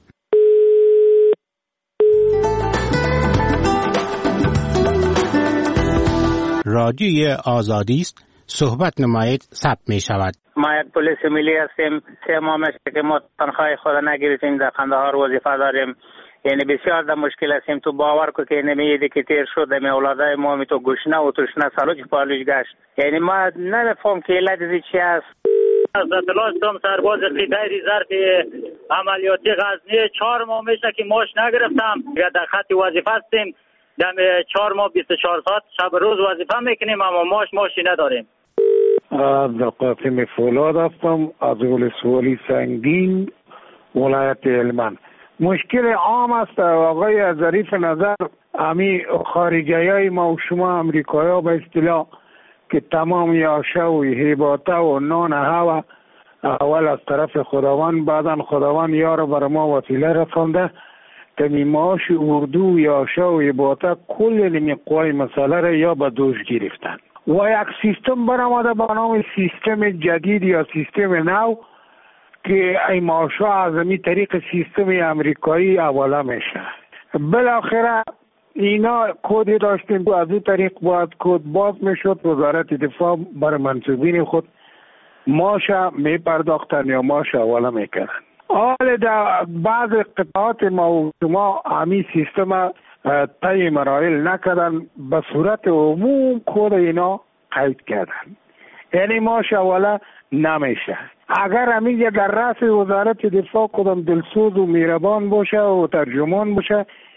رادیوی آزادی است. صحبت نمایید ثبت می شود. ما یک پلیس ملی هستیم. 3 ماه میشه که ما تنخواه خود نگرفتیم، در قندهار وظیفه داریم. یعنی بسیار در مشکل هستیم. تو باور کو که نمیدی که تیر شد می اولادای ما می تو گشنه و تشنه سالوچ پالوش گشت. یعنی ما نمیفهم که علت چی است. از اطلاعاتم سرباز قیدای ظرف عملیاتی غزنی 4 ماه میشه که ماش نگرفتم. یا در خط وظیفه هستیم. دم 4 ماه 24 ساعت شب روز وظیفه میکنیم اما ماشی نداریم. از قاسم فولاد هستم از ولسوالی سنگین ولایت هلمند. مشکل عام است آقای ظریف نظر، امی خارجیای ما و شما امریکایی به اصطلاح که تمام یاشه و هیباته و نان هوا اول از طرف خداوند، بعدا خداوند یار بر ما وسیله رسانده که معاش اردو یا شو باتا کل نمیقوای مسئله را یا به دوش گرفتن و یک سیستم برآمده به نام سیستم جدید یا سیستم نو که این معاشا از این طریق سیستم امریکایی اولا میشه. بالاخره اینا کودی داشتیم و از این طریق باید کود باز میشد. وزارت دفاع بر منصوبین خود معاشا میپرداختن یا معاشا اولا میکردن. حال در بعض قطعات ما و شما همین سیستم طی مراحل نکردن، به صورت عموم کود اینا قید کردن. یعنی ماش اولا نمیشه. اگر همین در رأس وزارت دفاع کدام دلسوز و میربان باشه و ترجمان باشه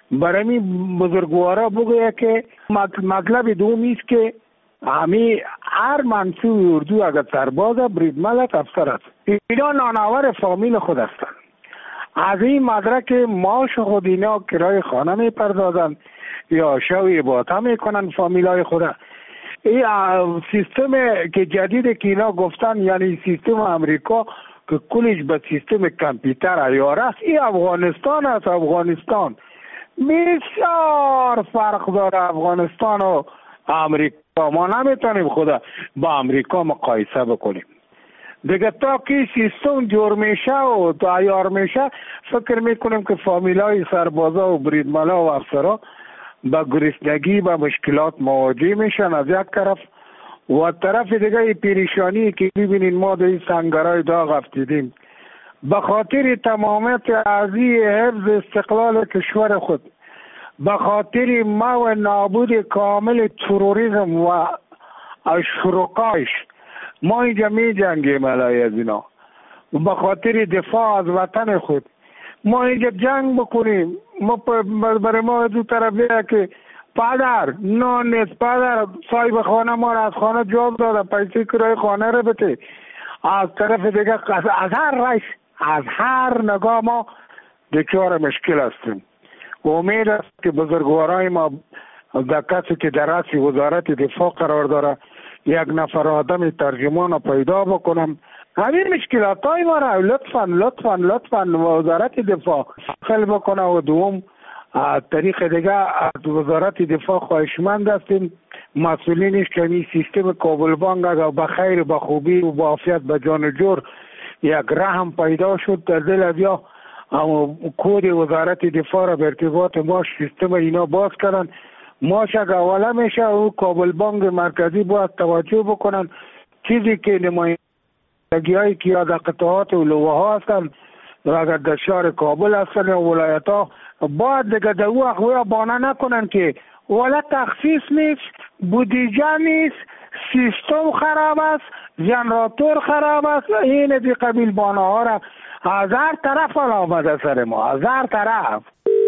برای بزرگوارا بگوید که مطلب دوم است که همی هر منصوب اردو اگر سرباز بریدملک افسر است. اینا نانآور فامیل خود هستند. از این مدرک معاش خود اینا کرای خانه میپردازن یا شوی باتا میکنن فامیلای خود. این سیستم که جدید که اینا گفتن یعنی سیستم امریکا که کلش به سیستم کامپیوتر عیار است، این افغانستان است. افغانستان بسیار فرق داره افغانستان و امریکا. ما نمیتونیم خدا با امریکا مقایسه بکنیم دیگه. تا که سیستم جور میشه و عیار میشه فکر میکنیم که فامیلای سربازا و بریدملا و افسرا با گرسنگی با مشکلات مواجه میشن از یک طرف، و طرف دیگه پریشانی که ببینین ما در این سنگرهای داغ افتیدیم به خاطر تمامیت ارضی حفظ استقلال کشور خود، به خاطر ما و نابود کامل تروریسم و شرکایش ما اینجا می جنگیم علیه از اینا. به خاطر دفاع از وطن خود ما اینجا جنگ بکنیم. ما برای ما دو طرفیه که پدر نان نیست، پدر صاحب خانه ما را از خانه جواب داده پیسه کرای خانه را بده. از طرف دیگه از هر رش از هر نگاه ما دچار مشکل هستیم. امید است که بزرگوارای ما در کسی که در رأس وزارت دفاع قرار داره یک نفر آدم ترجمان پیدا بکنم همین مشکلات های ما را لطفاً وزارت دفاع حل بکنه. و دوم طریق دیگه وزارت دفاع خواهشمند هستیم مسئولینش که این سیستم کابل بانک اگر بخیر با خوبی و با عافیت به جان جور یک رحم پیدا شد در دل از یا کود وزارت دفاع را به ارتباط ما سیستم اینا باز کردن، ماش اگر اولا میشه و کابل بانک مرکزی باید توجه بکنن. چیزی که نمایندگی هایی که یا در قطعات و لوه ها هستن و اگر در شهر کابل هستن یا ولایت ها باید دیگه در او اخوی بانه نکنن که ولا تخصیص نیست، بودجه نیست، سیستم خراب است، جنراتور خراب است. این دی قبیل بانه ها را از هر طرف آمده سر ما، از هر طرف.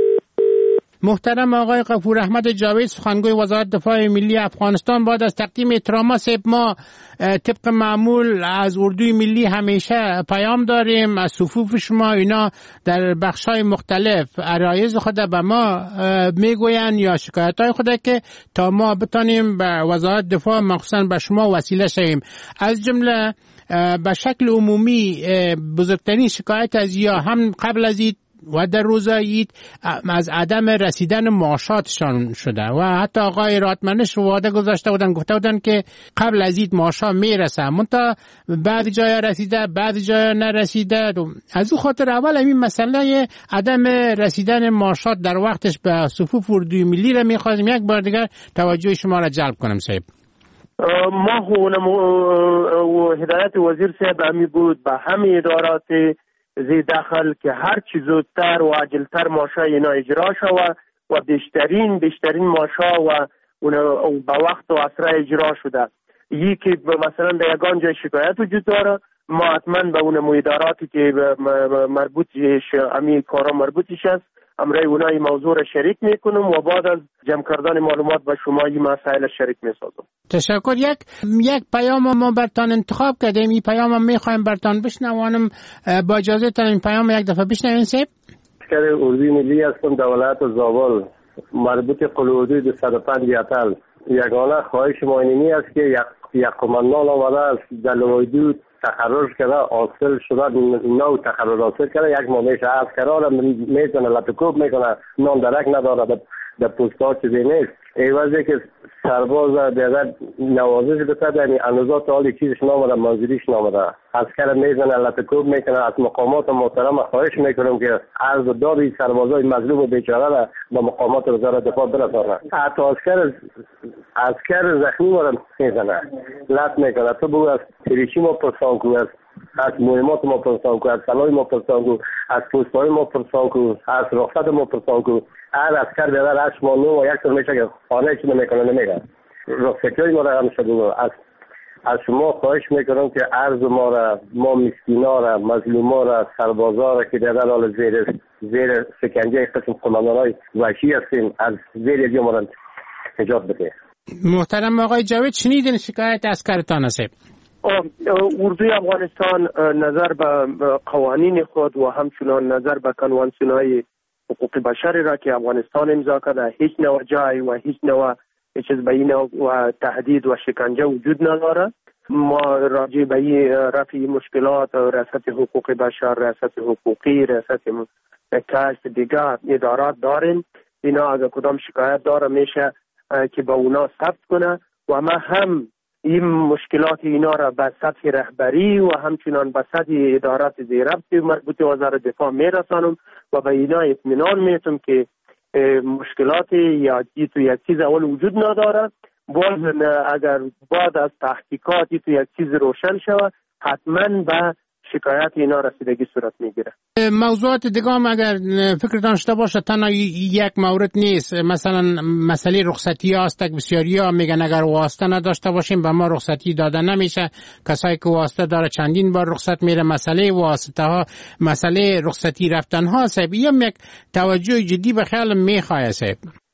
محترم آقای غفور احمد جاوید سخنگوی وزارت دفاع ملی افغانستان، بعد از تقدیم احترامات ما طبق معمول از اردوی ملی همیشه پیام داریم از صفوف شما. اینا در بخش‌های مختلف عرایض خود به ما میگوین یا شکایت‌های خود که تا ما بتانیم به وزارت دفاع مخصوصا به شما وسیله شویم. از جمله به شکل عمومی بزرگترین شکایت از یا هم قبل از این و در روز عید از عدم رسیدن معاشاتشان شده و حتی آقای راتمنش وعده گذاشته بودن، گفته بودن که قبل از عید معاشات میرسه، منتها بعضی جای رسیده بعضی جای نرسیده. از او خاطر اول این مسئله عدم رسیدن معاشات در وقتش به صفوف اردوی ملی را میخواستیم یک بار دیگر توجه شما را جلب کنم. صاحب ما و هدایت وزیر صاحب همی بود به همه ادارات زی داخل که هر چی زودتر و عاجلتر ماشا اینا اجرا شود و بیشترین ماشا و با وقت و اسرع اجرا شده. یکی مثلا در یگان جای شکایت وجود داره ما حتما به اون اداراتی که مربوطش امی کارا مربوطش است امرای اونای موضوع را شریک میکنم و بعد از جمع کردن معلومات به شما این مسائل شریک میسازم. تشکر. یک پیام ما برتان انتخاب کردیم، این پیام هم میخوایم برتان بشنوانم، با اجازه تان این پیام یک دفعه بشنویم. سیب اسکر اردوی ملی هستم دولت زابل مربوط قلودی 205 یاتل. یگانه خواهش ما اینی است که یک قماندان آمده است در لویدو تخرج کرده حاصل شده نو تخرج حاصل کرده یک ماه میشه از قرار میزنه لپکوب میکنه نان درک نداره در پوست ها چیزی نیست. ایوازی که سرباز دیگر نوازش بسد یعنی انوزات حالی چیزش نامده منزلیش نامده از کار میزنه لپکوب میکنه. از مقامات محترم خواهش میکنم که عرض دادی سربازای مظلوم و بیچاره را به مقامات وزارت دفاع برسانه. حتی عسکر زخمی را میزنه لط میکنه. تو بگو از تریشی ما پرسان کو، از مهمات ما پرسان کو، از سلای ما پرسان کو، از پوستای ما پرسان کو، از رخصت ما پرسان کو. هر عسکر بیادر 8 ماه 9 و یک سال میشه که خانه چی نمیکنه نمیره. رخصتی های ما را هم شده از از شما خواهش میکنم که عرض ما مسکینا را، مظلوما را، سربازا را که در حال زیر شکنجه قسم قماندانای وحشی هستیم از زیر یه ما را نجات بده. محترم آقای جاوید، شنیدین شکایت عسکرتان است؟ اردوی افغانستان نظر به قوانین خود و همچنان نظر به کنوانسیون‌های حقوق بشری را که افغانستان امضا کرده هیچ نوع جای و هیچ نوع چیز به این و تهدید و شکنجه وجود نداره. ما راجع به رفع مشکلات ریاست حقوق بشر، ریاست حقوقی، ریاست کشف دیگر ادارات داریم. اینا اگر کدام شکایت داره میشه که با اونا ثبت کنه و ما هم این مشکلات اینا را به سطح رهبری و همچنان به سطح ادارات زیربط مربوط وزارت دفاع میرسانم و به اینا اطمینان میتم که مشکلات یا تو یک چیز اول وجود نداره. باز اگر بعد از تحقیقات تو یک چیز روشن شود حتما به شکایت اینا رسیدگی صورت میگیره. موضوعات دیگه هم اگر فکرتان شده باشه تنها یک مورد نیست، مثلا مسئله رخصتی هست. بسیاری ها میگن اگر واسطه نداشته باشیم به ما رخصتی داده نمیشه. کسایی که واسطه داره چندین بار رخصت میره. مسئله واسطه ها، مسئله رخصتی رفتن ها صاحب یک توجه جدی به خیال میخواه صاحب.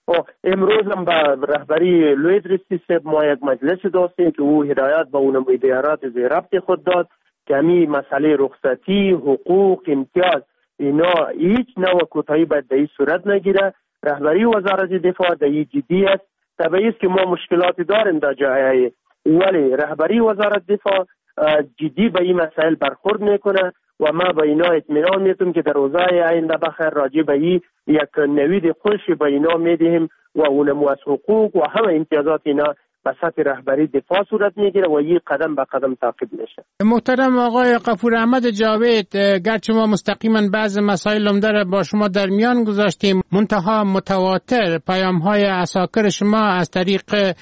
امروز هم به رهبری لوی ادریسی صاحب ما یک مجلس داشتیم که او هدایت به اون ادارات زیربط خود داد که همین مسئله رخصتی، حقوق، امتیاز اینا هیچ نوع کوتاهی باید در این صورت نگیره. رهبری وزارت دفاع در این جدی است. طبیعی است که ما مشکلاتی داریم در جای ولی رهبری وزارت دفاع جدی به این مسائل برخورد میکنه و ما به اینا اطمینان میتونم که در روزهای آینده بخیر راجع به این یک نوید خوشی به اینا میدهیم و اونمو از حقوق و همه امتیازات اینا به سطح رهبری دفاع صورت میگیره و این قدم به قدم تعقیب میشه. محترم آقای غفور احمد جاوید، گرچه ما مستقیما بعض مسائل عمده با شما در میان گذاشتیم، منتها متواتر پیام های عساکر شما از طریق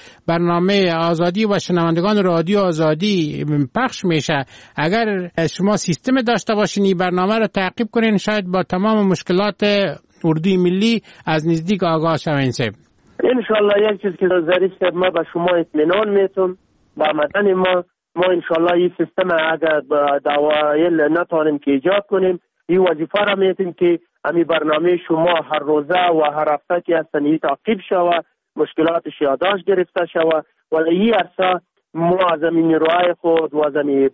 برنامه آزادی و شنوندگان رادیو آزادی پخش میشه. اگر شما سیستم داشته باشین این برنامه رو تعقیب کنین شاید با تمام مشکلات اردوی ملی از نزدیک آگاه شوین. انشالله یک چیز که ظریف صاحب ما به شما اطمینان میتون با مدن ما انشالله این سیستم اگر دوایل نتانیم که ایجاد کنیم این وظیفه را میتیم که همین برنامه شما هر روزه و هر هفته که هستن این تعقیب شوه، مشکلاتش یادداشت گرفته شوه و این عرصه ما از این نیروهای خود و از این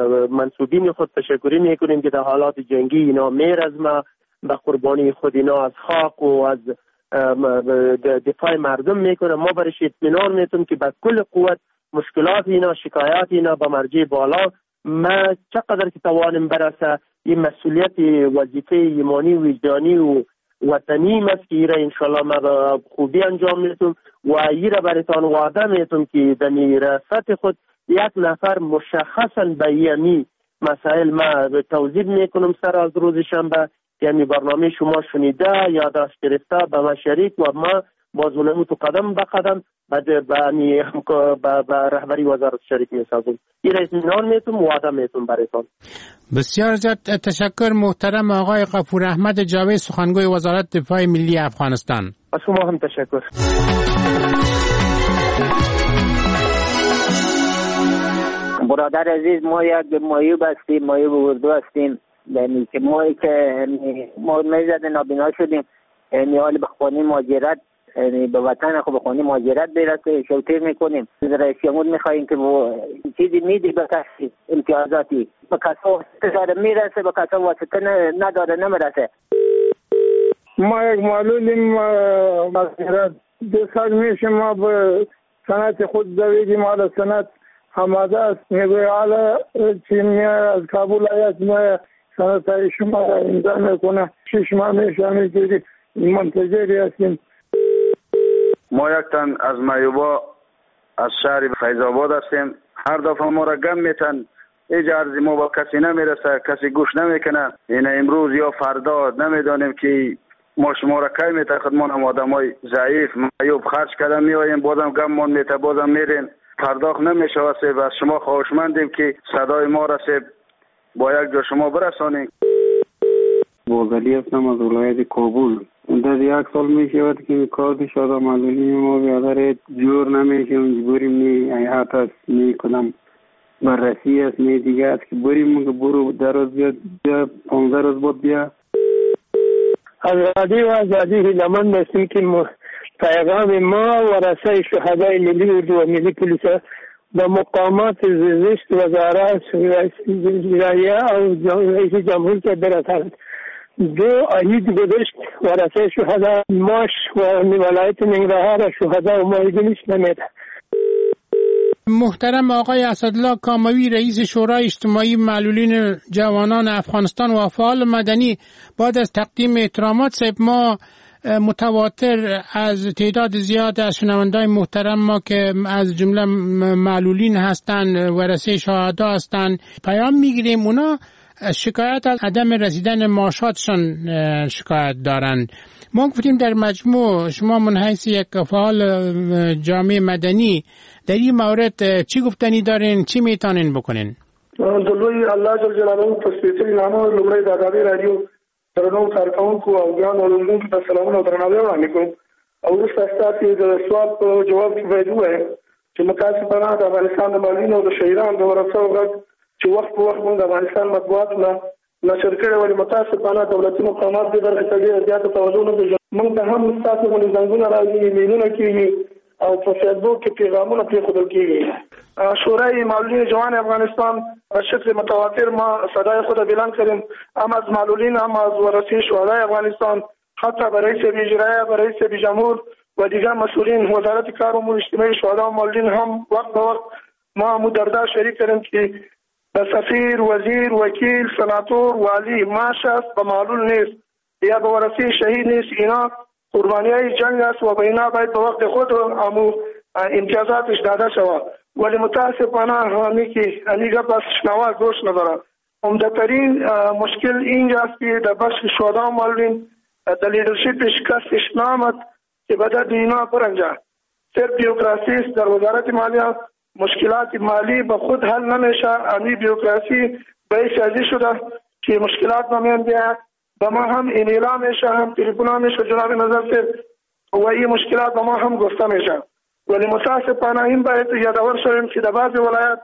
منصوبین خود تشکری میکنیم که در حالات جنگی اینا میرزمه به قربانی خود اینا از خاک و از دفاع مردم میکنه. ما برش اطمینان میتونم که با کل قوت مشکلات اینا، شکایات اینا به مرجع بالا ما چقدر که توانم برسه این مسئولیت وظیفه ایمانی وجدانی و وطنی است که ایره انشالله ما به خوبی انجام میتونم و ایره برایتان وعده میتونم که در ریاست خود یک نفر مشخصا به یمی مسائل ما توضیح میکنم سر از روز شنبه، یعنی برنامه شما شنیده یادداشت گرفته به ما شریک و ما باز اونمو تو قدم به قدم به رهبری وزارت شریک میسازم. این اطمینان میتونم وعده میتونم برایتان. بسیار زیاد تشکر محترم آقای غفور احمد جاوید، سخنگوی وزارت دفاع ملی افغانستان. از شما هم تشکر. برادر عزیز، ما یک مایوب هستیم، مایوب اردو هستیم. یعنی که ما میزد نابینا شدیم، یعنی حال به خانه مهاجرت، یعنی به وطن خود به خانه مهاجرت برسه شوتر میکنیم. رئیس جمهور میخواهیم که چیزی میدی به کسی امتیازاتی، به کسا واسطه میرسه، به کسا واسطه نداره نمیرسه. ما یک معلولیم مهاجرت 2 سال میشه ما به سنت خود دویدیم، حالا سنت آماده است. میگوی حالا چی میاد از کابل آید ما سنت شما را امضا میکنه. 6 ماه میشه همینجوری منتظری هستیم. ما یک تن از مایوبا از شهر فیض‌آباد هستیم. هر دفعه ما را گم میتن، هیچ عرضی ما با کسی نمیرسه، کسی گوش نمیکنه. این امروز یا فردا نمیدانیم که ما شما را کی میتن. خودمان هم آدمای ضعیف مایوب خرج کردن میاییم، بازم گممون میته، بازم میرین، پرداخت نمیشه. واسه از شما خواهشمندیم که صدای ما را با یک جا شما برسانیم. بوزلی هستم از ولایت کابل. در 1 سال میشود که کار شده معلومی ما بیادر جور نمیشه، مجبوریم نی ایحات است نی کنم بررسی است نه دیگه است که بریم که برو در روز بیاد 15 روز بعد بیا. آزادی و آزادی هیلمند هستیم که پیغام ما ورثه شهدای ملی اردو و ملی پلیس با مقامات زشت وزارت وزرایه و رئیس جمهور که برسند. 2 عید گذشت ورثه شهدا ماش و ولایت ننگرهار شهدا و مایدینش نمیده. محترم آقای اسدالله کاموی رئیس شورای اجتماعی معلولین جوانان افغانستان و فعال مدنی، بعد از تقدیم احترامات صاحب، ما متواتر از تعداد زیاد از شنوندای محترم ما که از جمله معلولین هستند، ورثه شهدا هستند، پیام میگیریم اونا شکایت از عدم رسیدن معاشاتشان شکایت دارند. ما گفتیم در مجموع شما من حیث یک فعال جامعه مدنی در این مورد چی گفتنی دارین، چی میتونین بکنین؟ دلوی الله جل جلاله په سپېڅلي نامه لومړی د ازادۍ راډیو درنو کارکونکو او ګران اورېدونکو ته سلامونه او درناوی وړاندې کوم. او وروسته ستاسو د سوال په جواب کې باید ووایم چې متاسفانه د افغانستان د معلولینو او د شهیدانو د ورثو غږ چې وخت په وخت موږ د افغانستان مطبوعاتو نه نشر کړی، ولې متاسفانه دولتي مقامات دې برخې ته ډېره زیاته توجه نه کوي. موږ ته هم ستاسو غوندې زنګونه راځي، ایمیلونه کېږي او په فیسبوک کې پیغامونه پرېښودل کېږي. شورای معلولین جوان افغانستان به شکل متواتر ما صدای خود اعلان کردیم، هم از معلولین هم از ورثه شهدای افغانستان، حتی به رئیس اجرایی، به رئیس جمهور و دیگر مسئولین وزارت کار امور اجتماعی شهدا و معلولین هم وقت به وقت ما مدرده شریک کردیم که سفیر، وزیر، وکیل، سناتور، والی معاش است و معلول نیست یا به ورثه شهید نیست. اینا قربانیای جنگ است و به اینا باید به وقت خود امتیازاتش داده شود. ولی متاسفانه همیگه بس شنوا گوش نداره. عمده‌ترین مشکل اینجاست که در بخش شهدا و معلولین در لیدرشپ شکستش نامد که بدد اینا برنجا صرف بیوکراسی است. در وزارت مالیه مشکلات مالی به خود حل نمیشه. امی بیوکراسی باعث ازی شده که مشکلات نمیان بیاد. به ما هم ایمیل ها میشه، هم تلفن ها میشه جناب نظر صاحب، و این مشکلات به ما هم گفته میشه. ولی متاسفانه این باید یادآور شویم که در بعضی ولایت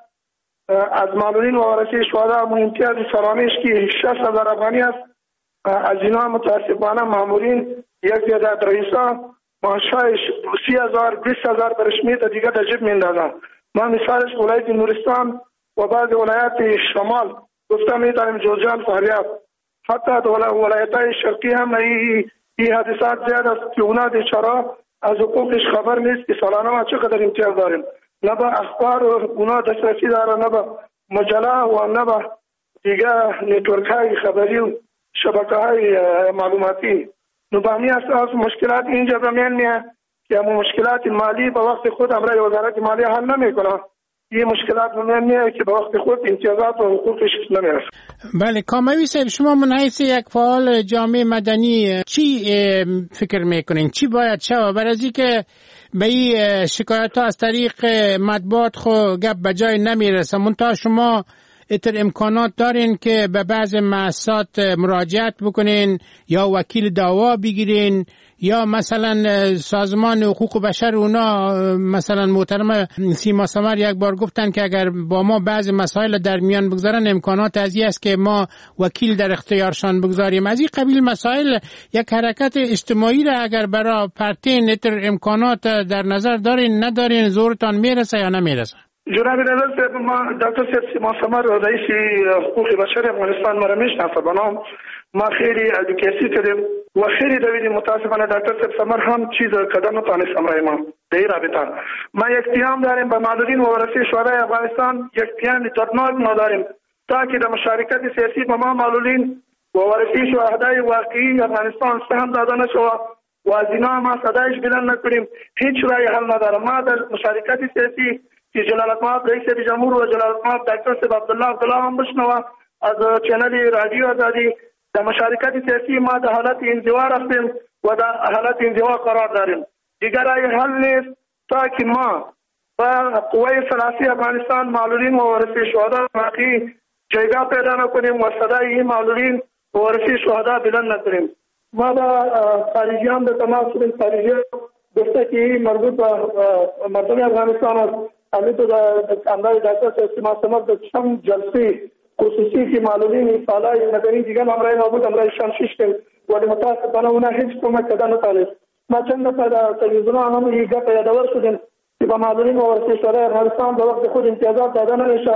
از معلولین و ورثه شهدا امتیاز سرانش که 60,000 افغانی است، از اینا متاسفانه مامورین یک زیادت رئیسا معاشش 30,000 20,000 به رسمیت دیگه در جیب میندازن. ما مثالش ولایت نورستان و بعضی ولایت شمال گفته میتونیم جوزجان، فاریاب، حتی ولایت‌های شرقی هم این حادثات زیاد است که اونا بیچاره از حقوقش خبر نیست که سالانه ما چقدر امتیاز داریم. نه به اخبار اونا دسترسی داره، نه به مجله و نه به دیگه نتورک‌های خبری و شبکه‌های معلوماتی. نو به همین اساس مشکلات اینجا به میان میاد که همون مشکلات مالی به وقت خود امرای وزارت مالیه حل نمیکنه. این مشکلات به میان میاد که به وقت خود امتیازات و حقوقش نمیرسه. بله، کاموی صاحب، شما من حیث یک فعال جامعه مدنی چی فکر میکنین؟ چی باید شود برای از اینکه به این شکایت ها از طریق مطبوعات خو گپ به جای نمیرسه؟ منتها شما اتر امکانات دارین که به بعض مؤسسات مراجعت بکنین یا وکیل دعوا بگیرین یا مثلا سازمان حقوق بشر اونا مثلا محترم سیما سمر یک بار گفتن که اگر با ما بعض مسائل در میان بگذارن امکانات از این است که ما وکیل در اختیارشان بگذاریم. از این قبیل مسائل یک حرکت اجتماعی را اگر برای پرتین اتر امکانات در نظر دارین ندارین زورتان میرسه یا نمیرسه؟ جناب نظر صاحب، ما دکتر سیما سمر رئیس حقوق بشر افغانستان مرا میشناسه، بنام ما خیلی ادوکیسی کردیم و خیلی دویدیم. متاسفانه دکتر سمر هم چیز کردن نتونست امرای ما در این رابطه. ما یک پیام داریم به معلولین و ورثه شهدای افغانستان، یک پیام دردناک ما داریم تا که در مشارکت سیاسی به ما معلولین و ورثه شهدای واقعی افغانستان سهم داده نشود و از اینا ما صدایش بلند نکنیم. هیچ رای حل نداره. ما در مشارکت سیاسی که جلالت مآب رئیس جمهور و جلالت مآب دکتر صاحب عبدالله هم بشنوه از چنل رادیو آزادی، در مشارکت سیاسی ما در حالت انزوا رفتیم و در حالت انزوا قرار داریم. دیگر رای حل نیست تا که ما با قوه سلاسی افغانستان معلولین و ورثه شهدا واقعی جایگاه پیدا نکنیم و صدای این معلولین و ورثه شهدا بلند نکنیم. ما با خارجیان به تماس شدیم. خارجیان گفته که این مربوط به مردم افغانستان است همین تو امرای دکتر سیاسی محتمل در چند جلسه خصوصی که معلولین فعالای مدنی دیگر امرای نابود امرای شمشیش کرد ولی متاسفانه اونا هیچ کمک کردن نتونست. ما چند دفعه در تلویزیون هم یک گپ یادآور شدیم که با معلولین و ورزشکارای افغانستان به وقت خود امتیازات داده نمیشه.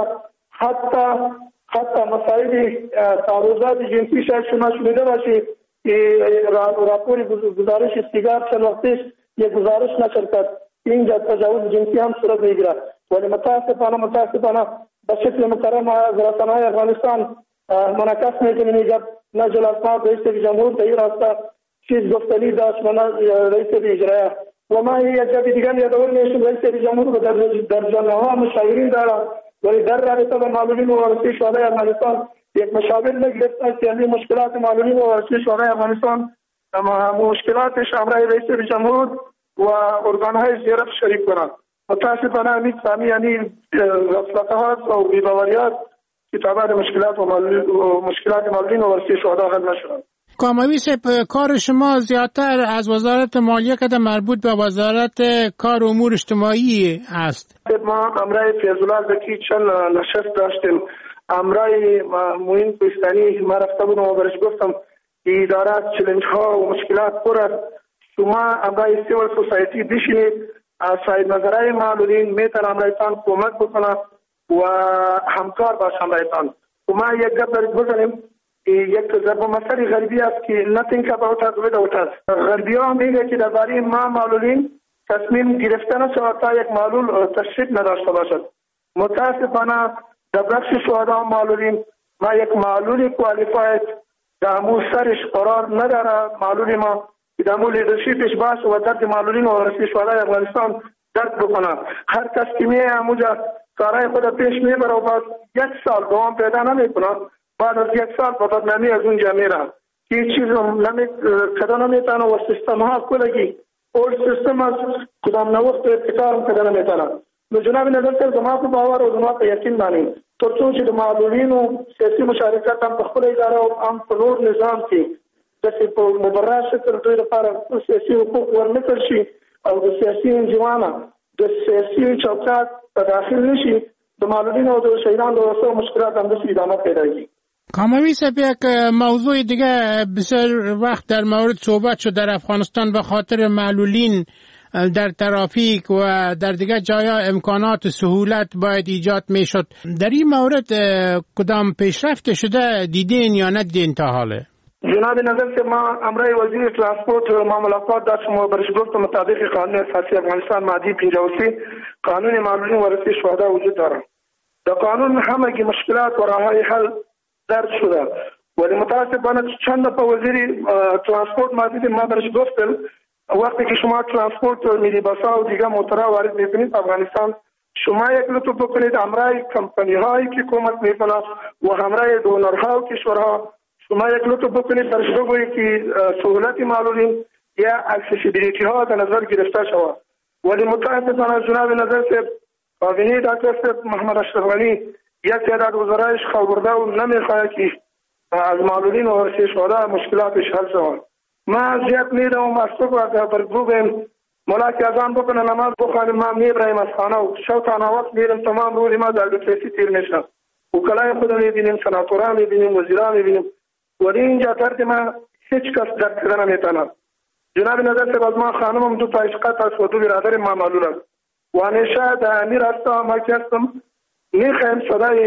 حتی مسائل تعرضات جنسی شاید شما شنیده باشید که راپور گزارش سیگار چند وقتش یک گزارش نشر کرد اینجا تجاوز جنسی هم صورت میگیره ولی متاسفانه به شکل مکرم از رسانه‌های افغانستان منعکس میکنیم نه جلسات رئیس جمهور در این راسته چیز گفتنی داشت و نه رئیس اجرایی و ما یک جبه دیگر یادآور میشیم رئیس جمهور در جامعه مشاورین داره ولی در رابطه با معلولین و وارثی شهدای افغانستان یک مشاور نگرفته که این مشکلات معلولین و وارثی شهدای افغانستان مشکلاتش امرای رئیس جمهور و ارگانهای زیرت شریک کنند. متاسفانه همین سامی یعنی غفلت‌ها و بی‌باوریات که تابع مشکلات معلولین و وارثی شهدا حل نشدند. کاموی صاحب کار شما زیادتر از وزارت مالیه که مربوط به وزارت کار و امور اجتماعی است. ما امرای فیض‌الله زکی چند نشست داشتیم. امرای معین کوهستانی ما رفته بودم و برش گفتم که اداره چالش ها و مشکلات پر است. شما امرای سیول سوسایتی بشینید از صاحب نظرهای معلولین میتونه امرایتان کمک بکنه و همکار باشه امرایتان. و ما یک گپ برش بزنیم یک ضرب المثل غربی است که nothing about us without us. غربی ها میگه که درباره ما معلولین تصمیم گرفتن شود تا یک معلول تشریف نداشته باشد. متاسفانه در بخش شهدا معلولین ما یک معلول کوالیفاید در امو سرش قرار نداره. معلول ما در امو لیدرشیپش باشه و درد معلولین و ورثی شهدای افغانستان درد بکنه. هر کس که میه اموجا کارهای خود پیش میبره و بعد یک سال دوام پیدا نمیکنه بعد از یک سال با بدنامی از اونجا میره که هیچ چیز کده نمیتونه و سیستم ها کلگی اول سیستم از کدام نوقت ابتکار کده نمیتونه. جناب نظر سر زمان پر باور و زمان پر یقین مانیم ترڅو چې د معلولین و سیاسی مشارکت هم په خپل اداره او هم په نور نظام کې داسې په مبرر شکل دوی لپاره سیاسي حقوق ورنکړل شي او د سیاسي انجمانه د سیاسي چوکاټ په داخل نشي د معلولین او د شهیدانو د وسو مشکلات هم داسې ادامه پیدا کړي. کاموی صاحب یک موضوع دیگه بسیار وقت در مورد صحبت شد در افغانستان به خاطر معلولین در ترافیک و در دیگه جایا امکانات سهولت باید ایجاد می شد. در این مورد کدام پیشرفت شده دیدین یا ندیدین تا حاله؟ جناب نظر سے ما امرای وزیر ترانسپورت و معاملات داشت برش گفت مطابق قانون اساسی افغانستان ماده 53 قانون معلولین و ورثی شهدا وجود دارد. در قانون همگی مشکلات و راههای حل درج شده ولی متاسفانه چند دفعه وزیر ترانسپورت ما برش گفتم وقتی که شما ترانسپورت و میلی بسا و دیگه موترها وارد میکنید افغانستان شما یک لطف بکنید همراه کمپانی هایی که کمک میکنه و همراه دونرها و کشورها شما یک لطف بکنید برش بگویید که سهولت معلولین یا اکسسیبیلیتی ها در نظر گرفته شود. ولی متاسفانه جناب نظر سے کابینه دکتر محمد اشرف غنی یک تعداد وزرایش خبرده و نمیخواهد که از معلولین و ورثی شهدا مشکلاتش حل شود. ما زیاد میدم از تو که بر گروبم ملاک اذان بکنه نماز بخوانیم ما میبریم از خانه و شو تا وقت میریم تمام روز ما در دفترسی تیر میشم وکلای خود میبینیم سناتورا میبینیم وزیرا میبینیم ولی اینجا درد ما هیچ کس درد کردن نمیتونه. جناب نظر سے ما خانمم دو تا عشقات است و دو برادر ما معلول است و همیشه در امیر هستم ما که هستم میخوایم صدای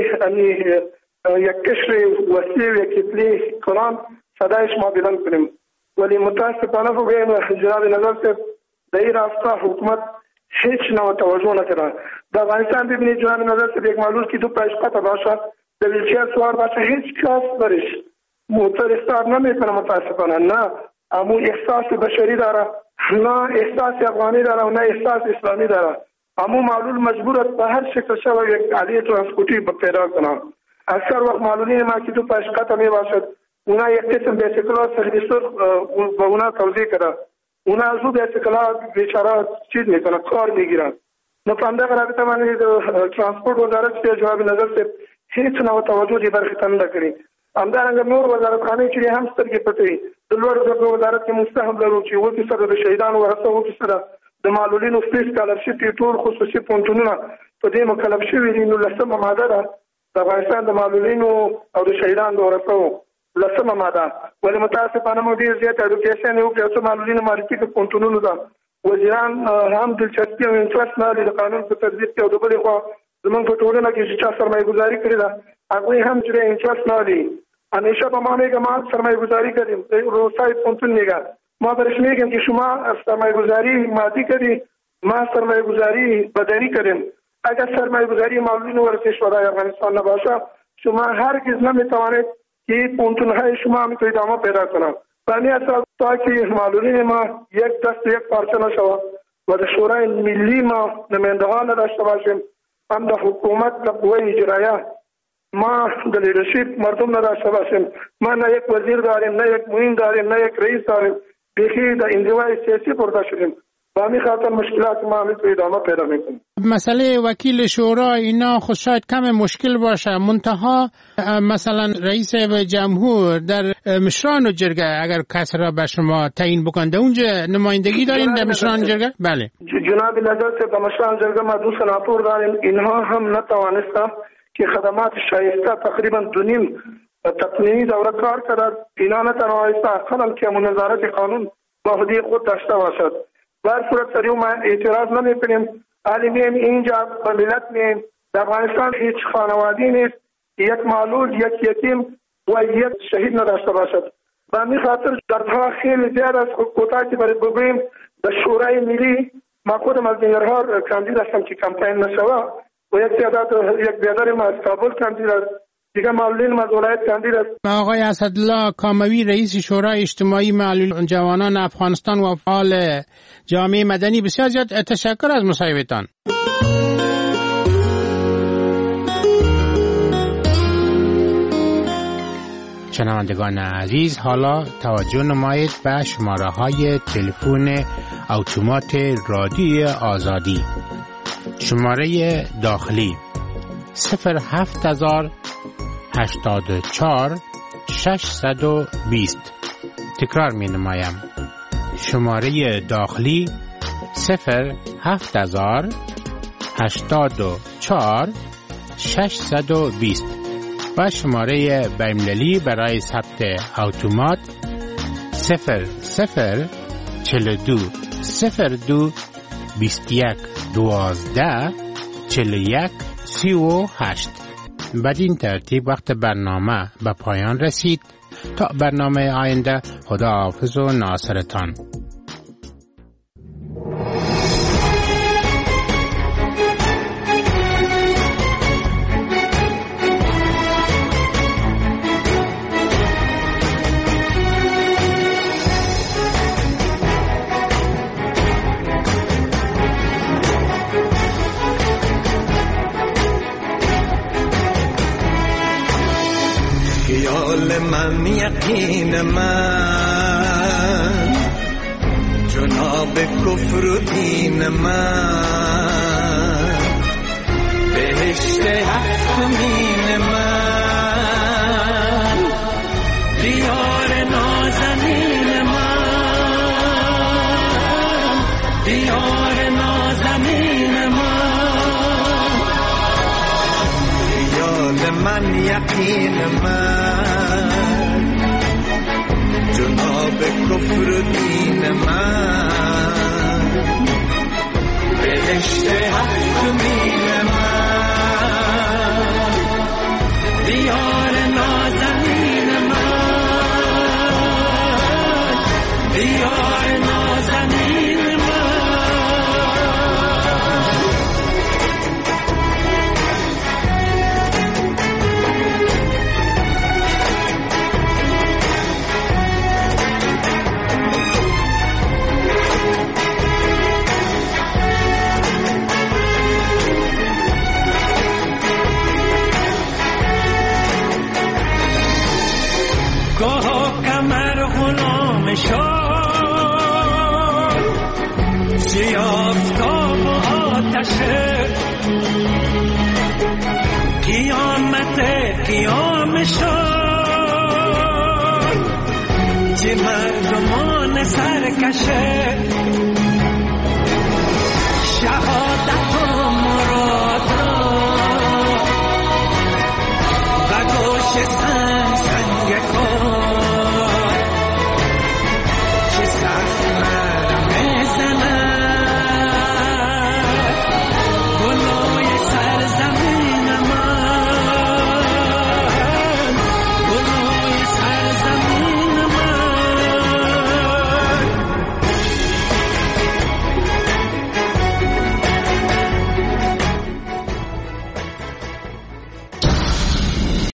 یک کشور وسیع و کتلی کلان صدایش ما بلند کنیم ولی متاسفانه بگویم جناب نظر سے در این راسته حکومت هیچ نوع توجه نکرده. در افغانستان ببینید جناب نظر سے یک معلول که دو پایشقات باشه در ویلچر سوار باشه هیچ کس برش موتر استار نمیکنه متاسفانه. نه امو احساس بشری داره نه احساس افغانی داره و نه احساس اسلامی داره. امو معلول مجبور است به هر شکل شوه یک عالیه ترانسپورتی پیدا کنه. اکثر وقت معلولین ما که دو پایشقات می باشد اونا یک قسم بیسیکلات سرویسور با اونا توضیح کرده اونا از او بیسیکلات بیچاره چیز میکنه کار میگیرن. نفهمده رابطه من ترانسپورت وزارت که جواب نظر سے هیچ نوع توجه دی برخطن نکري. همدارنګه نور وزارتخانې چې هم سترګې پټوي د لوړ زده وزارت کې مستهم لرو چې وکي سره د شهیدانو ورثه وکي سره د معلولینو فیس سکالرشپ ټول خصوصي پونتونونه په دې مکلف شوي دي. نو 10مه ماده ده د افغانستان د معلولینو او د شهیدانو د ورثو 10مه ماده. ولې متاسفانه موږ ډېر زیات اډوکیشن یو چې معلولینو معرفي د پونتونونو ده وزیران هم دلچسپي او انټرست نه لري د قانون په تطبیق کې. او د بلې خوا زموږ په ټولنه کې چې چا سرمایه گذاري کړې ده هغوی هم چې انټرست نه لري. همیشه به ما میگم ما سرمایه گذاری کردیم روسای پونتون میگن ما برش میگم که شما سرمایه گذاری مادی کردی ما سرمایه گذاری بدنی کردیم. اگر سرمایه گذاری معلولین ورزش ورای افغانستان نباشه شما هرگز نمیتوانید که پونتون های شما میتونید ادامه پیدا کنند. بنی اساس تا که معلولین ما یک دست یک پارچه نشود و در شورای ملی ما نمایندگان داشته باشیم هم در حکومت در قوه اجرایه ما د لیدرشپ مردم نه داشته باشیم. ما نه یک وزیر داریم نه یک معین داریم نه یک رئیس داریم. بیخی د انزوای سیاسی پرده شدیم. با همین خاطر مشکلات ما همین تو ادامه پیدا میکنیم. مسئله وکیل شورا اینا خود شاید کم مشکل باشه. منتها مثلا رئیس جمهور در مشران جرگه اگر کس را به شما تعیین بکنه اونجا نمایندگی دارین در مشران جرگه؟ بله. جناب لذت در مشران جرگه ما 2 سناتور داریم. اینها هم نتوانستند که خدمات شایسته تقریبا 2.5 تقنینی دوره کار کرد. اینا نتوانسته اقلا که نظارت قانون با حدی خود داشته باشد. در صورت سریع ما اعتراض نمی‌کنیم. عالمیم اینجا به ملت میم در افغانستان هیچ خانواده‌ای نیست یک معلول یک یتیم و یک شهید نداشته باشد. به همین خاطر دردها خیلی زیاد است. کوتاهی برای بگوییم در شورای ملی ما خودم از ننگرهار کاندید هستم که کمپین نشوه و یک تعداد یک بیادر ما از کابل کاندید است. دیگه معلولین ما از ولایت کاندید است. آقای اسدالله کاموی رئیس شورای اجتماعی معلول جوانان افغانستان و فعال جامعه مدنی، بسیار زیاد تشکر از مصاحبتان. شنوندگان عزیز، حالا توجه نمایید به شماره های تلفن اتومات رادیوی آزادی. شماره داخلی 07084 620. تکرار می نمایم. شماره داخلی 07084 620 و شماره بین‌المللی برای ثبت اتومات 0042 02 21 12 41 38. بدین ترتیب وقت برنامه به پایان رسید. تا برنامه آینده، خدا حافظ و ناصرتان. من یقین من جناب کفر و دین من بهشت حق مین من دیار نازنین من دیار نازنین من خیال من یقین من جناب کفر و دین من بهشت حق مین من دیار نازنین من دیار نازنین آفتاب و آتشه قیامت قیام شد چه مردمان سرکشه سر